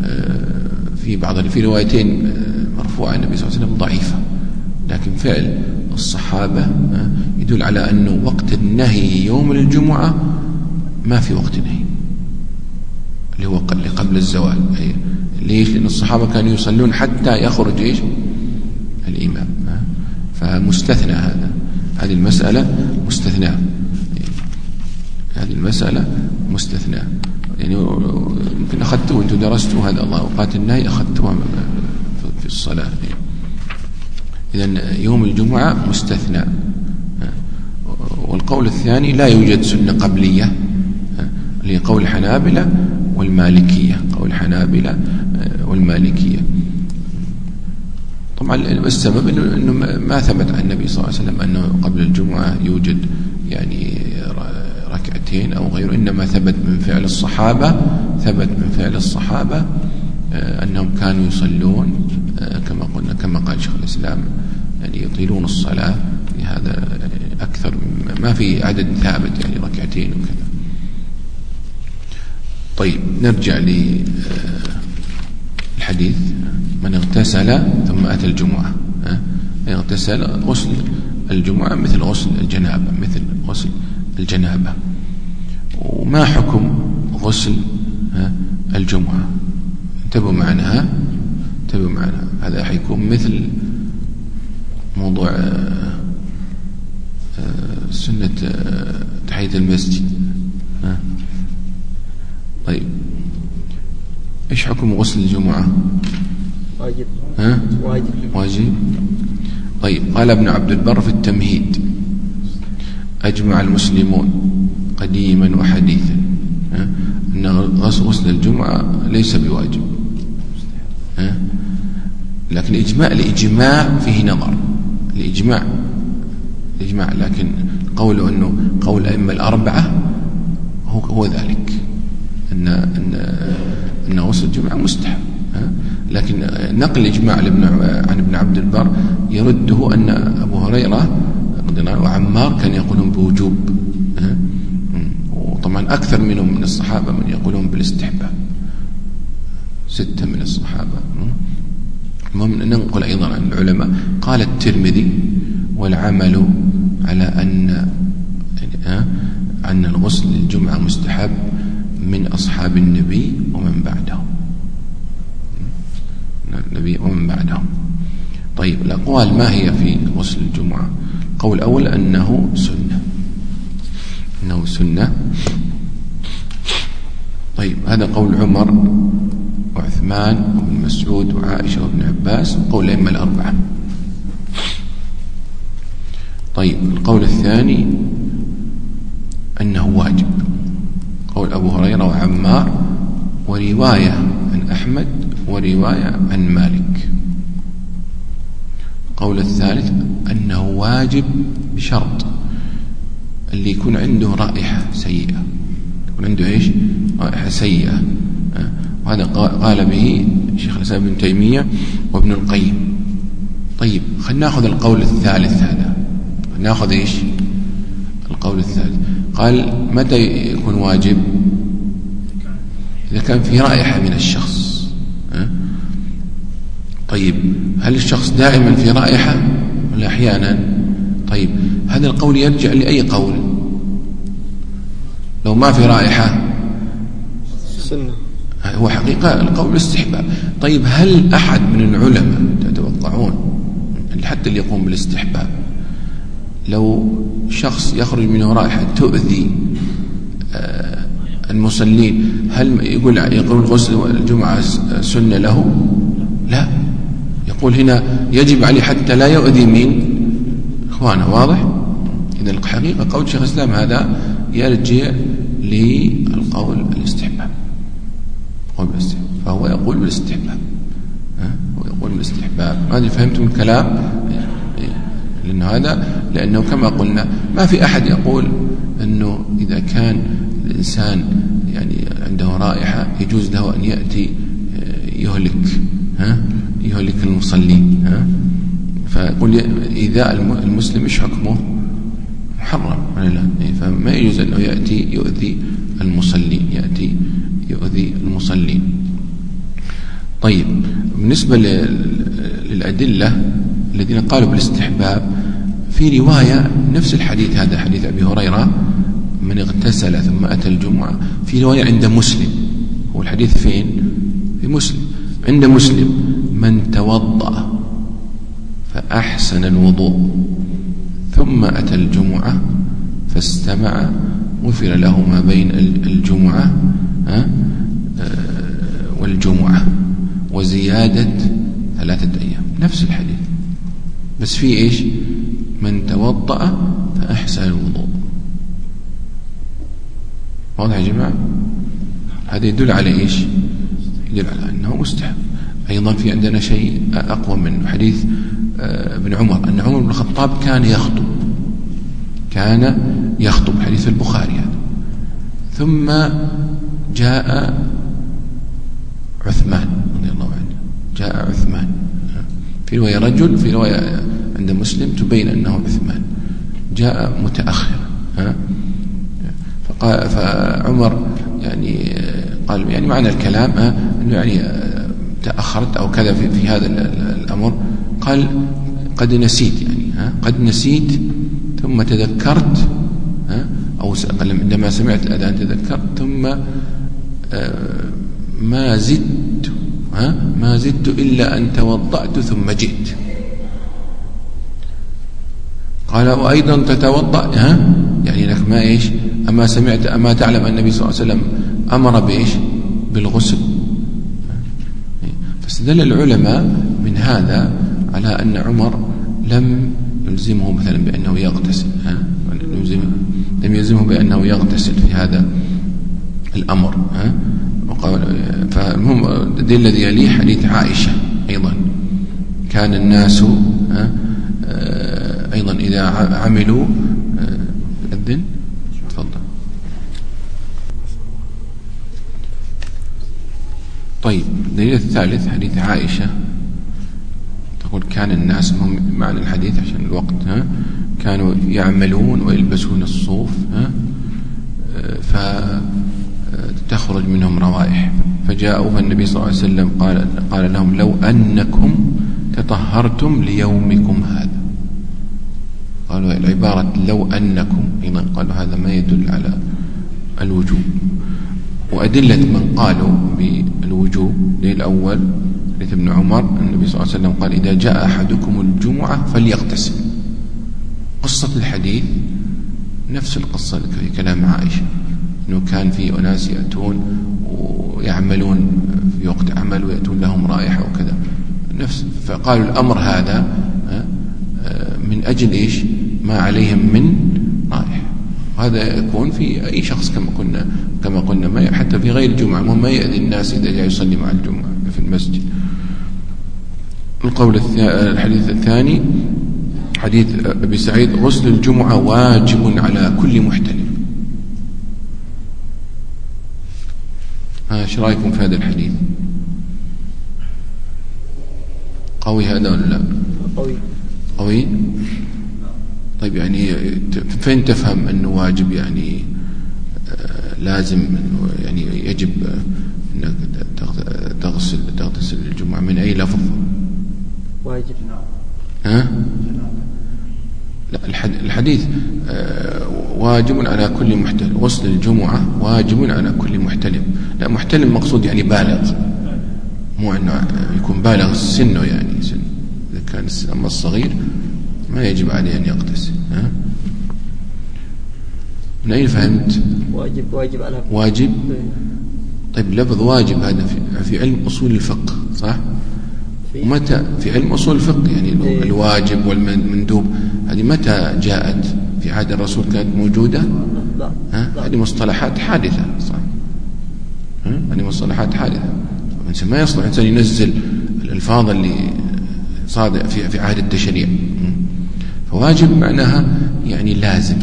في روايتين مرفوعة عن النبي صلى الله عليه وسلم ضعيفة، لكن فعل الصحابة يدل على أنه وقت النهي يوم الجمعة ما في وقت نهي، اللي هو قبل الزوال. ليش؟ لأن الصحابة كانوا يصلون حتى يخرج إيش الإمام. فمستثنى هذه المسألة مستثنى، هذه المسألة مستثنى. يعني يمكن أخذتوا وأنتم درستوا هذا الله أوقات النهي، أخذتوها في الصلاة. إذن يوم الجمعة مستثنى. والقول الثاني لا يوجد سنة قبلية، اللي قول الحنابلة والمالكية، قول الحنابلة والمالكية. طبعا السبب إنه ما ثبت عن النبي صلى الله عليه وسلم أنه قبل الجمعة يوجد يعني 2 ركعتين أو غيره، إنما ثبت من فعل الصحابة أنهم كانوا يصلون كما قلنا، كما قال شيخ الإسلام، يعني يطيلون الصلاة. لهذا أكثر، ما في عدد ثابت يعني 2 ركعتين وكذا. طيب نرجع للحديث. من اغتسل ثم أتى الجمعة، اغتسل غسل الجمعة مثل غسل الجنابة. وما حكم غسل الجمعة؟ انتبهوا معنا. هذا حيكون مثل موضوع سنة تحية المسجد. طيب ايش حكم غسل الجمعة؟ واجب. طيب قال ابن عبد البر في التمهيد: أجمع المسلمون قديما وحديثا أن غسل الجمعة ليس بواجب، لكن الإجماع فيه نظر. الإجماع لكن قوله أنه قول الأئمة الأربعة هو ذلك، أن غسل الجمعة مستحب. لكن نقل الإجماع عن ابن عبد البر يرده أن أبو هريرة وعمار كان يقولون بوجوب، وطبعا أكثر منهم من الصحابة من يقولون بالاستحباب، 6 من الصحابة. المهم ننقل أيضا عن العلماء. قال الترمذي: والعمل على أن الغسل للجمعة مستحب من أصحاب النبي ومن بعدهم. طيب الأقوال ما هي في غسل الجمعة؟ القول الأول أنه سنة. طيب، هذا قول عمر وعثمان وابن مسعود وعائشة وابن عباس وقول الأئمة الأربعة. طيب، القول الثاني أنه واجب، قول أبو هريرة وعمار، ورواية عن أحمد ورواية عن مالك. القول الثالث أنه واجب بشرط اللي يكون عنده رائحة سيئة، يكون عنده إيش؟ رائحة سيئة. وهذا قال به شيخ الإسلام ابن تيمية وابن القيم. طيب، خلينا ناخذ القول الثالث هذا، ناخذ إيش؟ القول الثالث قال متى يكون واجب؟ إذا كان في رائحة من الشخص. طيب، هل الشخص دائما في رائحة ولا أحيانا؟ طيب، هذا القول يرجع لأي قول؟ لو ما في رائحة سنة، هو حقيقة القول الاستحباب. طيب، هل أحد من العلماء تتوقعون حتى اللي يقوم بالاستحباب لو شخص يخرج منه رائحة تؤذي المصلين، هل يقول غسل الجمعة سنة له؟ لا، يقول هنا يجب عليه حتى لا يؤذي من إخوانه. واضح؟ إذا الحقيقة قول شيخ الإسلام هذا يرجع للقول الاستحباب، فهو يقول بالاستحباب. ما أدري فهمتم الكلام؟ لأنه كما قلنا ما في أحد يقول أنه إذا كان الإنسان يعني عنده رائحة يجوز له أن يأتي يهلك المصلين. فيقول إيذاء المسلم إيش حكمه؟ محرم ولا لا؟ فما يجوز أنه يأتي يؤذي المصلين. طيب، بالنسبة للأدلة الذين قالوا بالاستحباب، في رواية نفس الحديث هذا، حديث أبي هريرة من اغتسل ثم أتى الجمعة، في رواية عند مسلم. هو الحديث فين؟ في مسلم. عند مسلم: من توضأ فأحسن الوضوء ثم أتى الجمعة فاستمع غفر له ما بين الجمعة والجمعة وزيادة 3 أيام. نفس الحديث، بس في إيش؟ من توضأ فأحسن الوضوء. واضح يا جماعة؟ هذا يدل على إيش؟ يدل على أنه مستحب. أيضا في عندنا شيء أقوى من حديث ابن عمر، أن عمر بن الخطاب كان يخطب، حديث البخاري هذا. ثم جاء عثمان رضي الله عنه، جاء عثمان في رواية رجل، في رواية عند مسلم تبين أنه عثمان جاء متأخر. فعمر يعني قال يعني معنى الكلام أنه يعني تأخرت أو كذا في هذا الأمر. قال قد نسيت، يعني قد نسيت ثم تذكرت، أو عندما سمعت الأذان تذكرت ثم ما زدت إلا أن توضأت ثم جئت. قال وأيضا تتوضأ، يعني لك ما إيش؟ أما تعلم أن النبي صلى الله عليه وسلم أمر بإيش؟ بالغسل. فاستدل العلماء من هذا على أن عمر لم يلزمه مثلا بأنه يغتسل، لم يلزمه بأنه يغتسل في هذا الأمر. فالمهم الدليل الذي يليه حديث عائشة أيضا، كان الناس أيضا إذا عملوا أذن. تفضل. طيب، الدليل الثالث حديث عائشة تقول كان الناس، معنى الحديث عشان الوقت، كانوا يعملون ويلبسون الصوف فتخرج منهم روائح، فجاءوا فالنبي صلى الله عليه وسلم قال لهم لو أنكم تطهرتم ليومكم هذا. قالوا العبارة لو أنكم، أيضا قالوا هذا ما يدل على الوجوب. وأدلة من قالوا بالوجوب الأول حديث ابن عمر، النبي صلى الله عليه وسلم قال إذا جاء أحدكم الجمعة فليغتسل. قصة الحديث نفس القصة في كلام عائشة، أنه كان في أناس يأتون ويعملون في وقت عمل ويأتون لهم رائحة وكذا نفس، فقالوا الأمر هذا من أجل إيش؟ ما عليهم من رائحة. وهذا يكون في أي شخص كما قلنا ما حتى في غير الجمعة، ما يأذي الناس إذا جاء يصلي مع الجمعة في المسجد. الحديث الثاني حديث أبي سعيد: غسل الجمعة واجب على كل محتلم. ايش رايكم في هذا الحديث؟ قوي هذا ولا لا؟ قوي. طيب يعني فين تفهم انه واجب؟ يعني لازم يعني يجب انك تغسل الجمعة من اي لفظ؟ واجب. ها؟ لا، الحديث واجب على كل محتلم، غسل الجمعة واجب على كل محتلم. لا، محتلم مقصود يعني بالغ، مو انه يكون بالغ سنه، يعني سن اذا كان اما الصغير ما يجب عليه ان يغتسل. ها؟ من اين فهمت؟ واجب على واجب. طيب لفظ واجب هذا في علم اصول الفقه صح؟ ومتى في علم أصول الفقه يعني الواجب والمندوب هذه متى جاءت؟ في عهد الرسول كانت موجودة؟ هذه مصطلحات حادثة صح؟ هذه مصطلحات حادثة. ما يصلح الإنسان ينزل الألفاظ اللي صادق في عهد التشريع. فواجب معناها يعني لازم.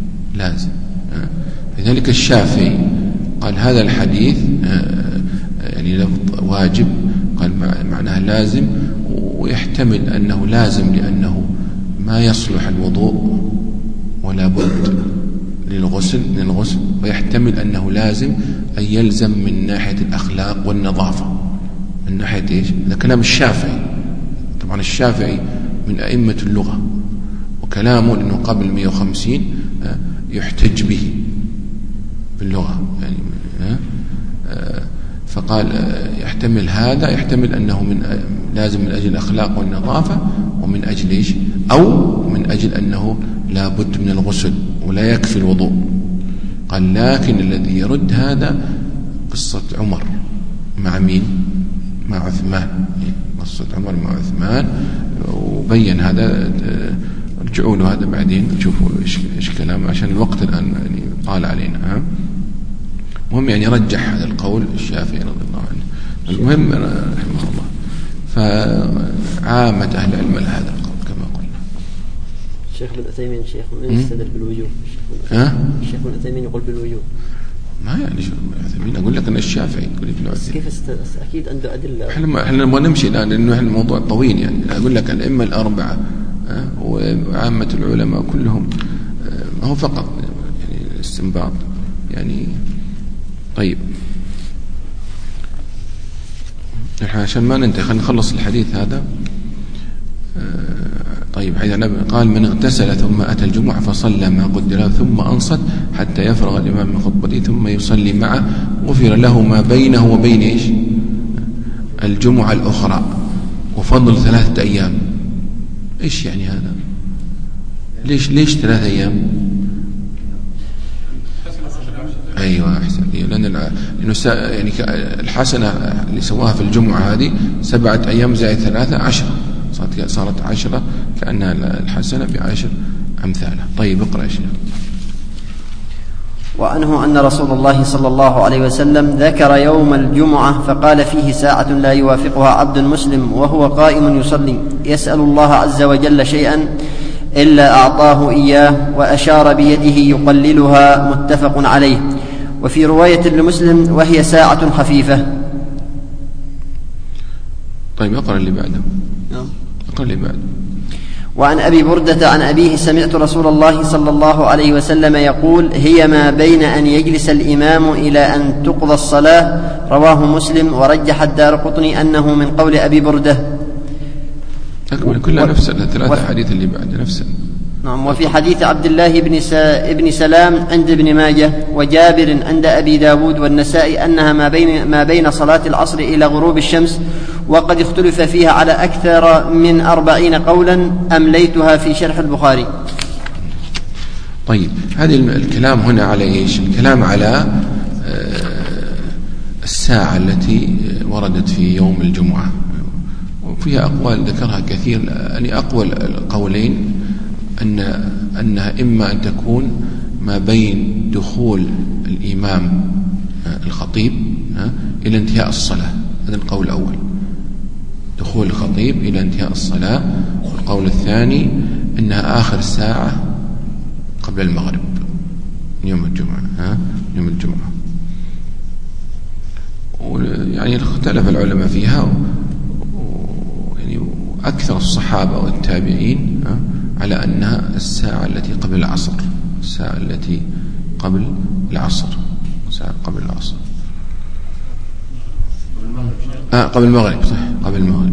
لذلك الشافعي قال هذا الحديث يعني لفظ واجب قال معناها لازم، ويحتمل أنه لازم لأنه ما يصلح الوضوء ولا بد للغسل، ويحتمل أنه لازم أن يلزم من ناحية الأخلاق والنظافة. من ناحية إيش؟ هذا كلام الشافعي. طبعا الشافعي من أئمة اللغة، وكلامه لأنه قبل 150 يحتج به باللغة يعني فقال يحتمل هذا، يحتمل أنه لازم من أجل الأخلاق والنظافة، ومن أجل إيش؟ أو من أجل أنه لا بد من الغسل ولا يكفي الوضوء. قال لكن الذي يرد هذا قصة عمر مع مين؟ مع عثمان. قصة عمر مع عثمان وبين هذا. رجعوا له هذا بعدين تشوفوا إيش كلام، عشان الوقت الآن يعني طال علينا. مهم يعني رجح هذا القول الشافعي رضي الله عنه. المهم رحمه الله، فعامة أهل العلم هذا القول كما قلنا. الشيخ ابن عثيمين شيخ من يستدل بالوجوب؟ الشيخ ابن عثيمين يقول بالوجوب. ما يعني شو ابن عثيمين؟ أقول لك أن الشافعي يقول ابن عثيمين. كيف أكيد عنده أدلة. احنا ما نمشي الآن لأنه الموضوع طويل. يعني أقول لك الأئمة الأربعة وعامة العلماء كلهم هو فقط يعني الاستنباط يعني. طيب عشان ما ننتهي خلينا نخلص الحديث هذا. طيب حيث قال من اغتسل ثم أتى الجمعة فصلى ما قدر ثم أنصت حتى يفرغ الإمام من خطبته ثم يصلي معه غفر له ما بينه وبين إيش؟ الجمعة الأخرى وفضل 3 أيام. إيش يعني هذا؟ ليش 3 أيام؟ أيوة أحسن. لأنه يعني الحسنة اللي سواها في الجمعة هذه 7 أيام زائد 3 10، صارت 10 كأنها الحسنة ب10 أمثالها. طيب اقرأ يا شيخ. وعنه أن رسول الله صلى الله عليه وسلم ذكر يوم الجمعة فقال فيه ساعة لا يوافقها عبد مسلم وهو قائم يصلي يسأل الله عز وجل شيئا إلا أعطاه إياه، وأشار بيده يقللها، متفق عليه. وفي رواية لمسلم وهي ساعة خفيفة. طيب اقرأ اللي بعده. اقرأ اللي بعده. وعن أبي بردة عن أبيه سمعت رسول الله صلى الله عليه وسلم يقول هي ما بين أن يجلس الإمام إلى أن تقضى الصلاة. رواه مسلم، ورجح الدارقطني أنه من قول أبي بردة. كلها نفس الثلاثة حديث اللي بعد نفسه. نعم. وفي حديث عبد الله بن سلام عند ابن ماجه وجابر عند أبي داود والنسائي أنها ما بين صلاة العصر إلى غروب الشمس، وقد اختلف فيها على أكثر من 40 قولا أمليتها في شرح البخاري. طيب هذا الكلام هنا على إيش؟ الكلام على الساعة التي وردت في يوم الجمعة، وفيها أقوال ذكرها كثير. يعني أقوى القولين أنها إما أن تكون ما بين دخول الإمام الخطيب إلى انتهاء الصلاة، هذا القول الأول، دخول الخطيب إلى انتهاء الصلاة. والقول الثاني أنها آخر ساعة قبل المغرب يوم الجمعة، يوم الجمعة. يعني اختلف العلماء فيها، يعني أكثر الصحابة والتابعين على أنها الساعة التي قبل العصر، الساعة التي قبل العصر، ساعة قبل العصر، قبل المغرب، صح، قبل المغرب.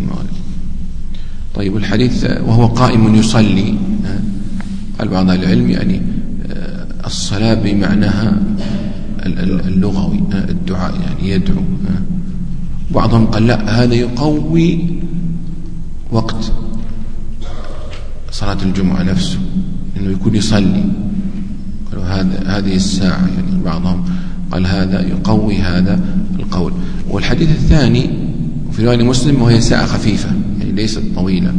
طيب الحديث وهو قائم يصلي، قال بعض العلم يعني الصلاة بمعناها اللغوي الدعاء، يعني يدعو. بعضهم قال لا، هذا يقوي وقت صلاة الجمعة نفسه، إنه يكون يصلي. قالوا هذه الساعة، يعني بعضهم قال هذا يقوي هذا القول. والحديث الثاني وفي رواية مسلم وهي ساعة خفيفة، يعني ليست طويلة.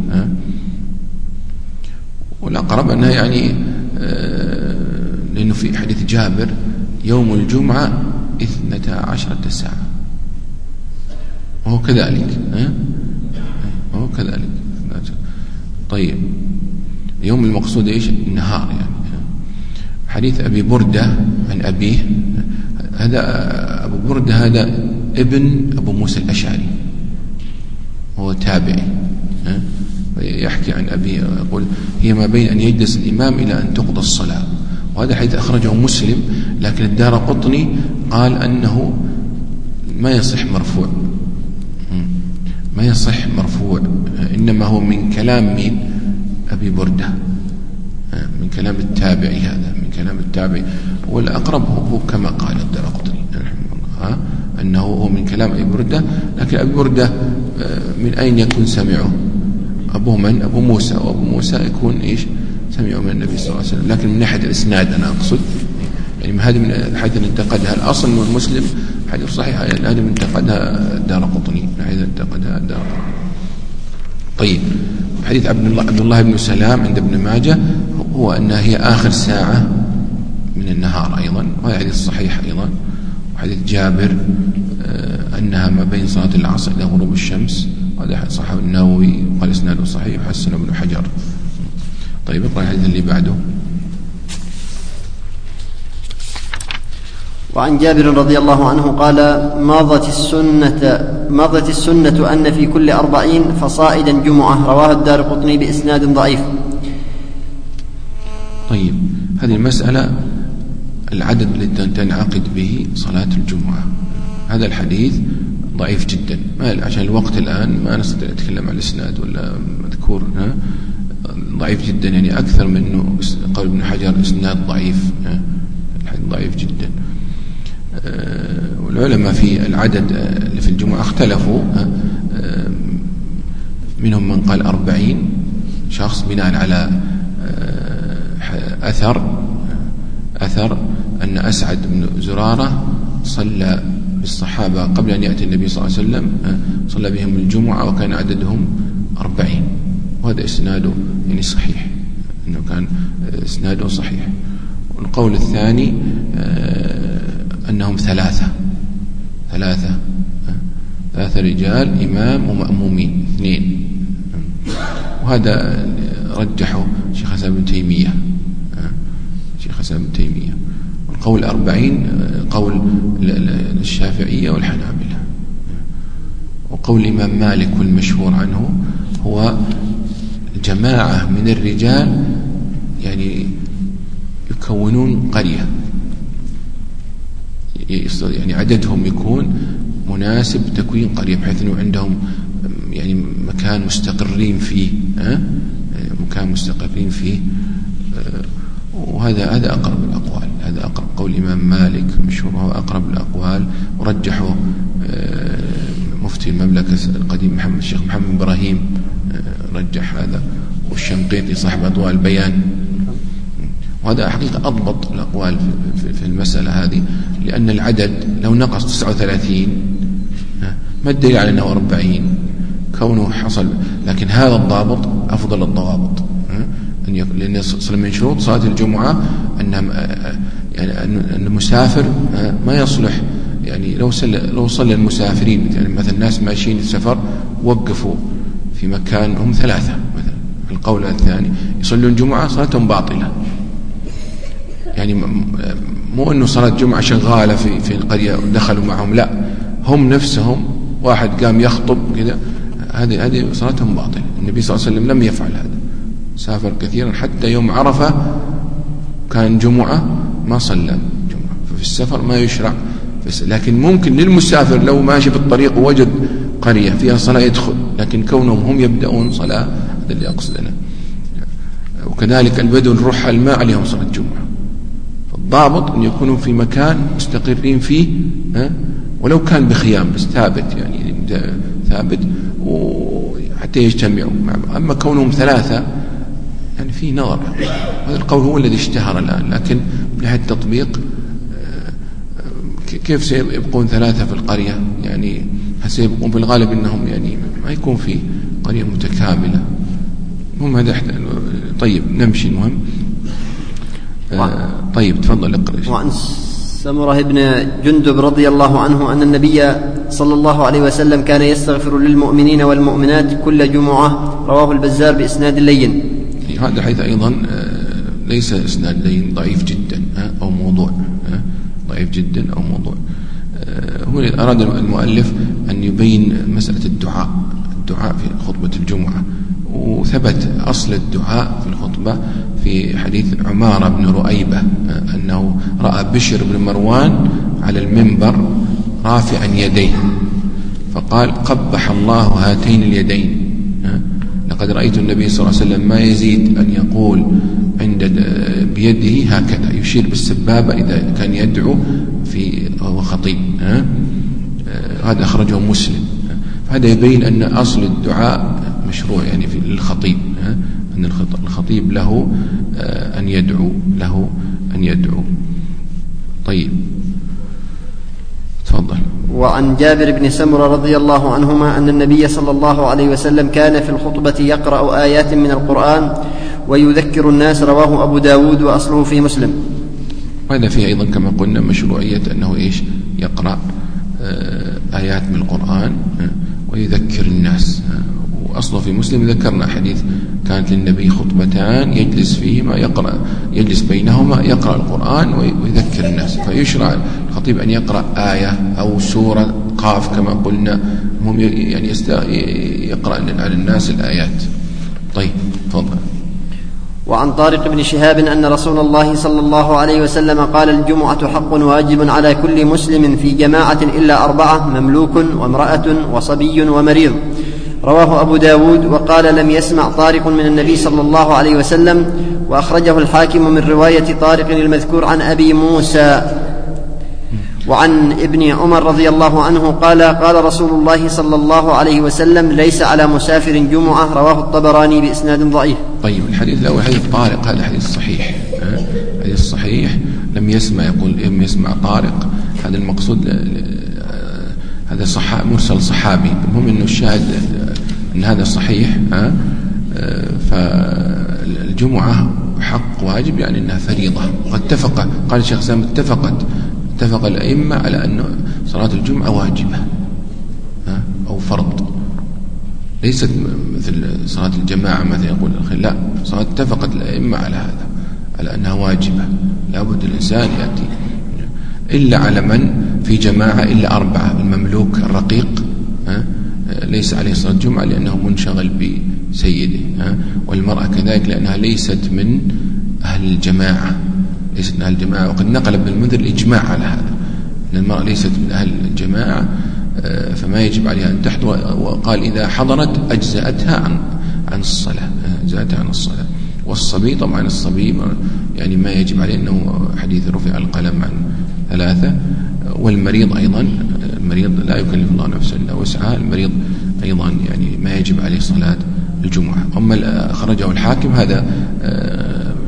والأقرب أنها يعني لأنه في حديث جابر يوم الجمعة 12 ساعة، وهو كذلك، وهو كذلك. طيب يوم المقصود إيش؟ النهار. يعني حديث أبي بردة عن أبيه، هذا أبو بردة هذا ابن أبو موسى الأشعري، هو تابعي، يحكي عن أبيه يقول هي ما بين أن يجلس الإمام إلى أن تقضى الصلاة. وهذا حديث أخرجه مسلم، لكن الدارقطني قال أنه ما يصح مرفوع، ما يصح مرفوع، إنما هو من كلام من أبي بردة، من كلام التابعي، هذا من كلام التابعي. والأقرب هو كما قال الدارقطني أنه هو من كلام أبي بردة. لكن أبي بردة من أين يكون سمعه؟ أبوه من؟ أبو موسى، وأبو موسى يكون إيش؟ سمعه من النبي صلى الله عليه وسلم. لكن من ناحية الإسناد أنا أقصد، يعني هذه من الحديث اللي انتقدها الأصل من المسلم حديث صحيح، هذه من انتقدها الدارقطني، من حيث انتقدها الدارقطني. طيب حديث عبد الله بن سلام عند ابن ماجه هو أنها هي آخر ساعة من النهار أيضا، وهذا حديث صحيح أيضا. وحديث جابر أنها ما بين صلاة العصر إلى غروب الشمس، وهذا صححه النووي قال إسناده صحيح وحسنه ابن حجر. طيب اقرأ الحديث اللي بعده. وعن جابر رضي الله عنه قال مضت السنة أن في كل 40 فصائدا جمعة، رواه الدارقطني بإسناد ضعيف. طيب هذه المسألة العدد الذي تنعقد به صلاة الجمعة، هذا الحديث ضعيف جدا، عشان الوقت الآن ما نستطيع نتكلم عن الإسناد ولا مذكور، ضعيف جدا، يعني أكثر منه قول ابن حجر إسناد ضعيف، الحديث ضعيف جدا. والعلماء في العدد اللي في الجمعة اختلفوا، منهم من قال 40 شخص بناء على أثر أن أسعد بن زرارة صلى بالصحابة قبل أن يأتي النبي صلى الله عليه وسلم، صلى بهم الجمعة وكان عددهم 40، وهذا إسناده يعني صحيح، أنه كان إسناده صحيح. والقول الثاني أنهم ثلاثة رجال، إمام ومأمومين 2، وهذا رجحه شيخ حسن بن تيمية. والقول 40 قول الشافعية والحنابلة. وقول الإمام مالك والمشهور عنه هو جماعة من الرجال يعني يكونون قرية، يعني عددهم يكون مناسب تكوين قرية، بحيث أنه عندهم يعني مكان مستقرين فيه، وهذا أقرب الأقوال، هذا أقرب قول الإمام مالك مشهور، هو أقرب الأقوال، ورجحه مفتي المملكة القديم الشيخ محمد إبراهيم رجح هذا، والشنقيطي صاحب أضواء البيان. وهذا حقيقة أضبط الأقوال في المسألة هذه، لأن العدد لو نقص 39 ما الدليل على أنه 40 كونه حصل. لكن هذا الضابط أفضل الضوابط، لأن من شروط صلاة الجمعة أن المسافر ما يصلح، يعني لو صلى المسافرين يعني مثلا الناس ماشيين السفر وقفوا في مكان هم 3 مثلا، القول الثاني يصلون جمعة صلاتهم باطلة، يعني مو أنه صلاة جمعة شغالة في القرية ودخلوا معهم، لا هم نفسهم واحد قام يخطب كذا، هذه صلاتهم باطلة. النبي صلى الله عليه وسلم لم يفعل هذا، سافر كثيرا حتى يوم عرفة كان جمعة ما صلى جمعة، ففي السفر ما يشرع. لكن ممكن للمسافر لو ماشي في الطريق ووجد قرية فيها صلاة يدخل، لكن كونهم هم يبدأون صلاة هذا اللي أقصد أنا. وكذلك البدو الرحل ما عليهم صلاة جمعة، فالضابط أن يكونوا في مكان مستقرين فيه، ولو كان بخيام بس ثابت، يعني ثابت وحتى يجتمعوا. أما كونهم 3 يعني في نظر، هذا القول هو الذي اشتهر الآن، لكن من ناحية التطبيق كيف سيبقون 3 في القرية؟ يعني سيبقون في الغالب أنهم يعني ما يكون في قرية متكاملة. المهم هذا طيب نمشي. المهم طيب تفضل اقرأ. وعن سمرة بن جندب رضي الله عنه أن النبي صلى الله عليه وسلم كان يستغفر للمؤمنين والمؤمنات كل جمعة، رواه البزار بإسناد لين. هذا حيث أيضا ليس إسناد لين، ضعيف جدا أو موضوع، ضعيف جدا أو موضوع. هو أراد المؤلف أن يبين مسألة الدعاء في خطبة الجمعة، وثبت أصل الدعاء في الخطبة في حديث عمارة بن رؤيبة أنه رأى بشر بن مروان على المنبر رافعا يديه فقال: قبح الله هاتين اليدين. لقد رأيت النبي صلى الله عليه وسلم ما يزيد أن يقول بيده هكذا، يشير بالسبابة إذا كان يدعو وهو خطيب. هذا أخرجه مسلم. هذا يبين أن أصل الدعاء مشروع يعني في الخطيب، أن الخطيب له أن يدعو. طيب تفضل. وعن جابر بن سمرة رضي الله عنهما أن النبي صلى الله عليه وسلم كان في الخطبة يقرأ آيات من القرآن ويذكر الناس، رواه أبو داود وأصله في مسلم. وهذا فيه أيضا كما قلنا مشروعية أنه يقرأ آيات من القرآن ويذكر الناس. وأصله في مسلم ذكرنا حديث كانت للنبي خطبتان يجلس بينهما يقرأ القرآن ويذكر الناس، فيشرع الخطيب أن يقرأ آية أو سورة قاف كما قلنا، هم يعني يقرأ على الناس الآيات. طيب تفضل. وعن طارق بن شهاب أن رسول الله صلى الله عليه وسلم قال: الجمعة حق واجب على كل مسلم في جماعة إلا 4: مملوك وامرأة وصبي ومريض، رواه أبو داود. وقال: لم يسمع طارق من النبي صلى الله عليه وسلم. وأخرجه الحاكم من رواية طارق المذكور عن أبي موسى. وعن ابن عمر رضي الله عنه قال: قال رسول الله صلى الله عليه وسلم: ليس على مسافر جمعة، رواه الطبراني بإسناد ضعيف. طيب الحديث الأول حديث طارق، هذا حديث صحيح، حديث صحيح. لم يسمع، يقول لم يسمع طارق، هذا المقصود، هذا مرسل صحابي. المهم أنه الشاهد أن هذا صحيح. فالجمعة حق واجب يعني أنها فريضة، وقد قال الشيخ سام اتفق الأئمة على أن صلاة الجمعة واجبة أو فرض، ليست مثل صلاة الجماعة مثلا يقول لا، اتفقت الأئمة على هذا، على أنها واجبة، لابد الإنسان يأتي، إلا على من في جماعة إلا 4: المملوك الرقيق ليس عليه صلاة الجمعة لأنه منشغل بسيده، والمرأة كذلك لأنها ليست من أهل الجماعة، وقد نقل ابن المنذر الإجماع على هذا، أن المرأة ليست من أهل الجماعة فما يجب عليها أن تحضر. وقال: إذا حضرت أجزأتها عن الصلاة، والصبي طبعا الصبي يعني ما يجب عليه، أنه حديث رفع القلم عن 3. والمريض أيضا، المريض لا يكلف الله نفسا إلا وسعها، المريض أيضا يعني ما يجب عليه صلاة الجمعة. أما أخرجه الحاكم هذا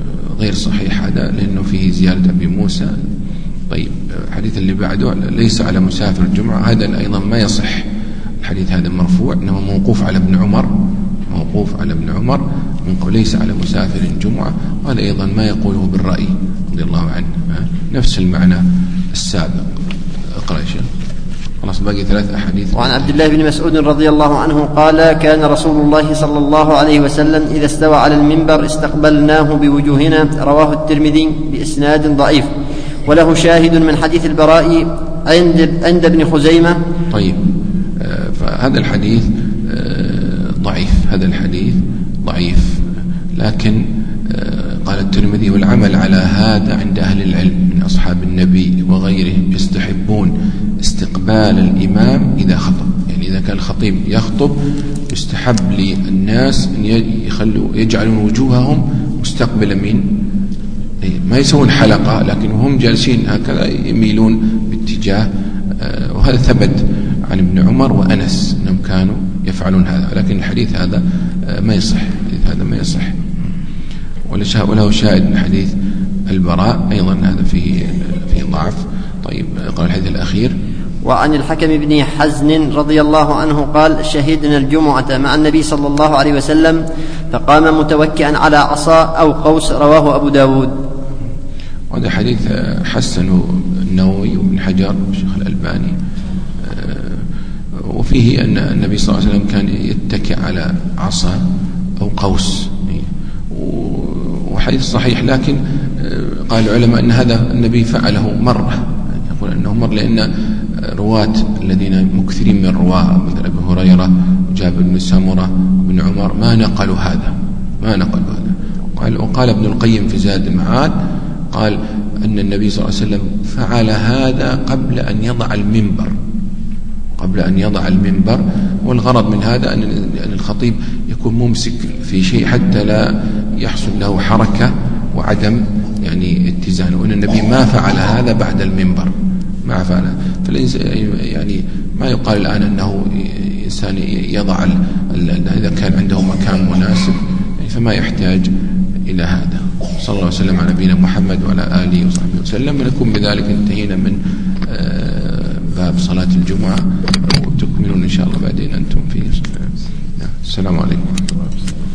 غير صحيح هذا، لأنه فيه زيادة أبي موسى. طيب الحديث اللي بعده ليس على مسافر الجمعة، هذا أيضا ما يصح. الحديث هذا مرفوع، إنما موقوف على ابن عمر، موقوف على ابن عمر من قول ليس على مسافر الجمعة، وهذا أيضا ما يقوله بالرأي رضي الله عنه، نفس المعنى السابق. اقرأ يا شيخ. خلاص باقي 3 أحاديث. وعن عبد الله بن مسعود رضي الله عنه قال: كان رسول الله صلى الله عليه وسلم إذا استوى على المنبر استقبلناه بوجوهنا. رواه الترمذي بإسناد ضعيف، وله شاهد من حديث البراء عند ابن خزيمة. طيب فهذا الحديث ضعيف، هذا الحديث ضعيف، لكن قال الترمذي: والعمل على هذا عند أهل العلم من أصحاب النبي وغيرهم يستحبون استقبال الإمام إذا خطب. يعني إذا كان الخطيب يخطب يستحب للناس أن يجعلون وجوههم مستقبل من، ما يسوون حلقة، لكن هم جالسين هكذا يميلون باتجاه، وهذا ثبت عن ابن عمر وأنس أنهم كانوا يفعلون هذا، لكن الحديث هذا ما يصح، الحديث هذا ما يصح. وله شاهد من حديث البراء أيضا، هذا فيه ضعف. طيب قال الحديث الأخير. وعن الحكم بن حزن رضي الله عنه قال: شهدنا الجمعة مع النبي صلى الله عليه وسلم فقام متوكئا على عصا أو قوس. رواه أبو داود. وهذا حديث حسن النووي وابن حجر والشيخ الألباني، وفيه أن النبي صلى الله عليه وسلم كان يتكئ على عصا أو قوس، وحديث صحيح، لكن قال العلماء أن هذا النبي فعله مرة، يقول أنه مرة، لأن رواة الذين مكثرين من الرواة مثل أبي هريرة وجابر بن سمرة وابن عمر ما نقلوا هذا. وقال ابن القيم في زاد المعاد قال أن النبي صلى الله عليه وسلم فعل هذا قبل أن يضع المنبر، والغرض من هذا أن الخطيب يكون ممسك في شيء حتى لا يحصل له حركة وعدم يعني اتزان، وأن النبي ما فعل هذا بعد المنبر، ما فعل. يعني ما يقال الآن أنه إنسان يضع إذا كان عنده مكان مناسب، فما يحتاج إلى هذا. صلى الله عليه وسلم على نبينا محمد وعلى آله وصحبه وسلم. ونكون بذلك انتهينا من باب صلاة الجمعة، وتكملون إن شاء الله بعدين أنتم فيه. السلام عليكم.